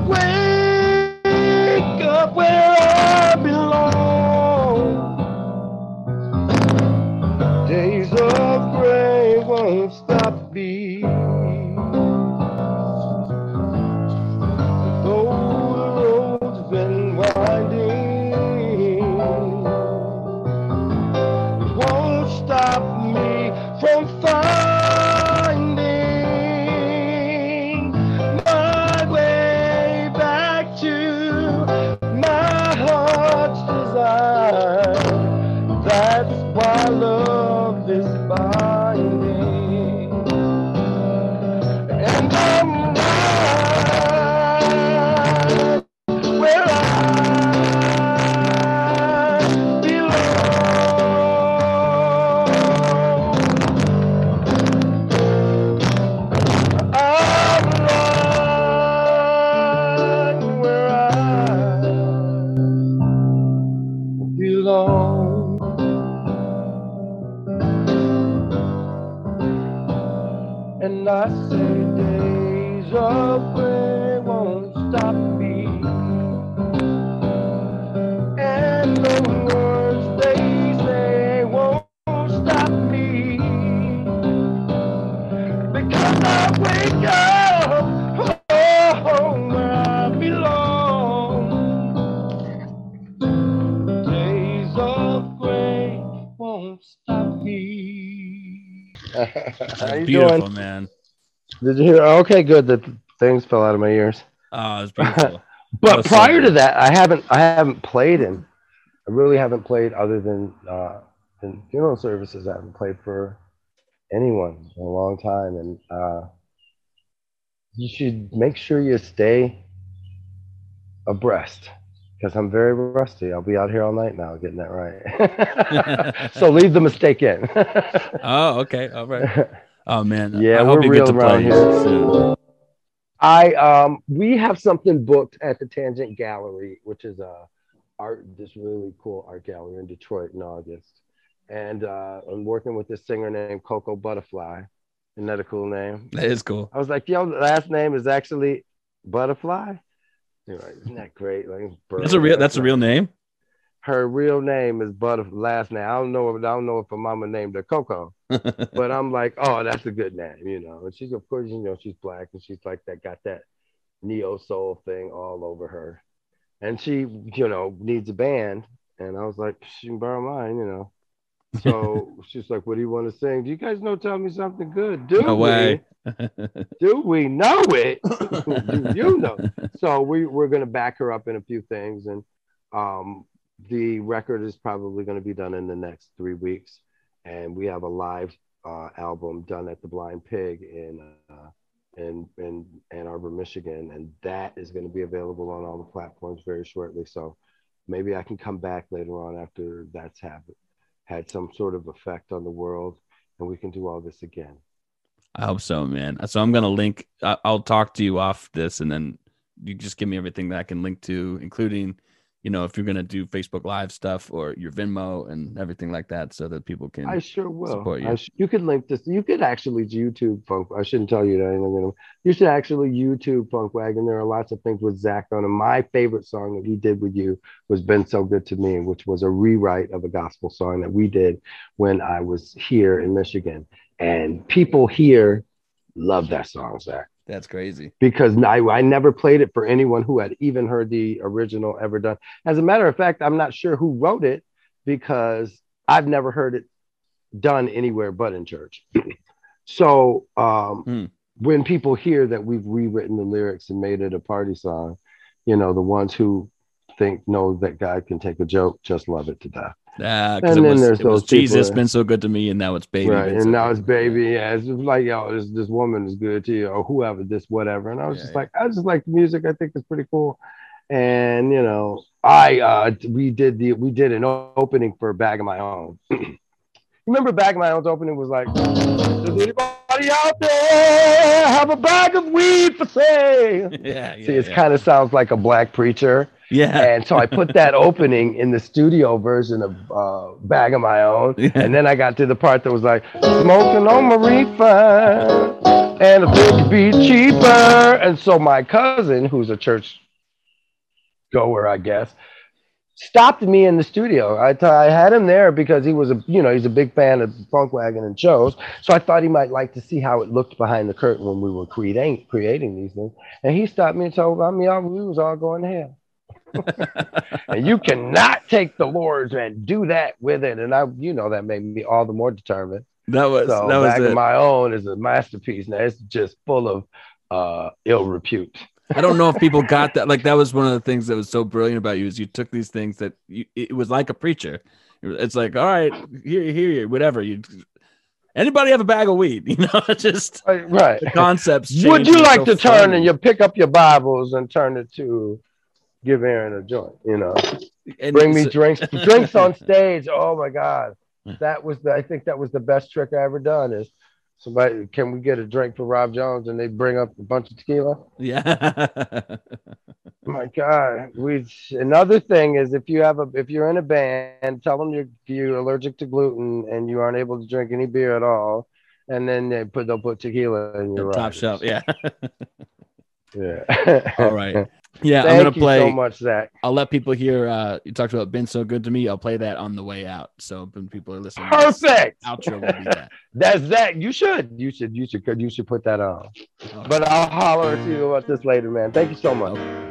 [SPEAKER 1] wake up where I belong. Days of gray won't stop me. Won't stop me from belong. And I say days of gray won't stop me. And the words they say won't stop me. Because I wake up home where I belong. Days of gray won't stop me. How you
[SPEAKER 2] Beautiful,
[SPEAKER 1] doing?
[SPEAKER 2] man.
[SPEAKER 1] Did you hear? Okay, good. The things fell out of my ears.
[SPEAKER 2] Oh, it's beautiful.
[SPEAKER 1] But
[SPEAKER 2] so
[SPEAKER 1] prior to
[SPEAKER 2] good.
[SPEAKER 1] that, I haven't I haven't played in. I really haven't played other than uh, in funeral services. I haven't played for anyone in a long time, and uh, you should make sure you stay abreast because I'm very rusty. I'll be out here all night now getting that right. So leave the mistake in.
[SPEAKER 2] Oh, okay. All right. Oh man.
[SPEAKER 1] Yeah,
[SPEAKER 2] I hope
[SPEAKER 1] we're
[SPEAKER 2] you
[SPEAKER 1] real
[SPEAKER 2] get to
[SPEAKER 1] around
[SPEAKER 2] play
[SPEAKER 1] here.
[SPEAKER 2] soon.
[SPEAKER 1] I um we have something booked at the Tangent Gallery, which is a art this really cool art gallery in Detroit in August. And uh, I'm working with this singer named Coco Butterfly. Isn't that a cool name?
[SPEAKER 2] That is cool.
[SPEAKER 1] I was like, yo, the last name is actually Butterfly. You're like, isn't that great? Like,
[SPEAKER 2] That's a real. That's a real name.
[SPEAKER 1] Her real name is Butterfly. Last name, I don't know. If, I don't know if her mama named her Coco, but I'm like, oh, that's a good name, you know. And she's, of course, you know, she's black and she's like that, got that neo soul thing all over her. And she, you know, needs a band. And I was like, she can borrow mine, you know. So she's like, what do you want to sing? Do you guys know Tell Me Something Good? Do
[SPEAKER 2] No
[SPEAKER 1] we?
[SPEAKER 2] way.
[SPEAKER 1] Do we know it? Do you know? So we, we're going to back her up in a few things. And um, the record is probably going to be done in the next three weeks. And we have a live uh, album done at the Blind Pig in uh, in, in Ann Arbor, Michigan. And that is going to be available on all the platforms very shortly. So maybe I can come back later on after that's happened, had some sort of effect on the world, and we can do all this again.
[SPEAKER 2] I hope so, man. So I'm gonna link. I'll talk to you off this, and then you just give me everything that I can link to, including, you know, if you're gonna do Facebook Live stuff or your Venmo and everything like that, so that people can.
[SPEAKER 1] I sure will.
[SPEAKER 2] Support you.
[SPEAKER 1] I sh- you could link this. You could actually YouTube Funk. I shouldn't tell you that. You know, you should actually YouTube Funk Wagon. There are lots of things with Zach on it. My favorite song that he did with you was "Been So Good to Me," which was a rewrite of a gospel song that we did when I was here in Michigan. And people here love that song, Zach.
[SPEAKER 2] That's crazy.
[SPEAKER 1] Because I, I never played it for anyone who had even heard the original ever done. As a matter of fact, I'm not sure who wrote it because I've never heard it done anywhere but in church. So um, hmm. when people hear that we've rewritten the lyrics and made it a party song, you know, the ones who think, know that God can take a joke, just love it to death.
[SPEAKER 2] Uh, and then was, there's it those was Jesus that, been so good to me, and now it's baby.
[SPEAKER 1] Right, and
[SPEAKER 2] so
[SPEAKER 1] now it's baby. Yeah, it's just like, yo, this this woman is good to you, or whoever, this whatever. And I was yeah, just yeah. like, I just like the music. I think it's pretty cool. And you know, I uh we did the we did an opening for Bag of My Own. Remember, Bag of My Own's opening was like, does anybody out there have a bag of weed for sale?
[SPEAKER 2] Yeah, yeah.
[SPEAKER 1] See, it
[SPEAKER 2] yeah.
[SPEAKER 1] kind of sounds like a black preacher.
[SPEAKER 2] Yeah.
[SPEAKER 1] And so I put that opening in the studio version of uh, Bag of My Own. Yeah. And then I got to the part that was like, smoking on my reefer and a big be cheaper. And so my cousin, who's a church goer, I guess, stopped me in the studio. I, t- I had him there because he was a, you know, he's a big fan of Funk Wagon and shows. So I thought he might like to see how it looked behind the curtain when we were creating creating these things. And he stopped me and told me we was all going to hell. And you cannot take the Lord's and do that with it. And I, you know, that made me all the more determined.
[SPEAKER 2] That was
[SPEAKER 1] so
[SPEAKER 2] that was
[SPEAKER 1] Bag
[SPEAKER 2] it.
[SPEAKER 1] of My Own is a masterpiece. Now it's just full of uh, ill repute.
[SPEAKER 2] I don't know if people got that. Like that was one of the things that was so brilliant about you is you took these things that you, it was like a preacher. It's like, all right, here, here, whatever. You anybody have a bag of weed? You know, just
[SPEAKER 1] right.
[SPEAKER 2] The concepts.
[SPEAKER 1] Would you like
[SPEAKER 2] so
[SPEAKER 1] to turn
[SPEAKER 2] funny.
[SPEAKER 1] and you pick up your Bibles and turn it to give Aaron a joint? You know, and bring me drinks, drinks on stage. Oh my God, that was the. I think that was the best trick I ever done. Is Somebody, can we get a drink for Rob Jones? And they bring up a bunch of tequila.
[SPEAKER 2] Yeah.
[SPEAKER 1] My God, we. Another thing is if you have a if you're in a band, tell them you're you're allergic to gluten and you aren't able to drink any beer at all, and then they put they'll put tequila in your
[SPEAKER 2] The top
[SPEAKER 1] riders.
[SPEAKER 2] shelf. Yeah.
[SPEAKER 1] Yeah.
[SPEAKER 2] All right. Yeah,
[SPEAKER 1] Thank
[SPEAKER 2] I'm gonna
[SPEAKER 1] you
[SPEAKER 2] play.
[SPEAKER 1] so much, Zach.
[SPEAKER 2] I'll let people hear. Uh, you talked about "Been So Good to Me." I'll play that on the way out. So when people are listening,
[SPEAKER 1] Perfect.
[SPEAKER 2] Outro will be that.
[SPEAKER 1] That's Zach. You should. You should. You should. You should put that on.
[SPEAKER 2] All
[SPEAKER 1] But
[SPEAKER 2] right.
[SPEAKER 1] I'll holler at you about this later, man. Thank you so much.
[SPEAKER 2] Okay.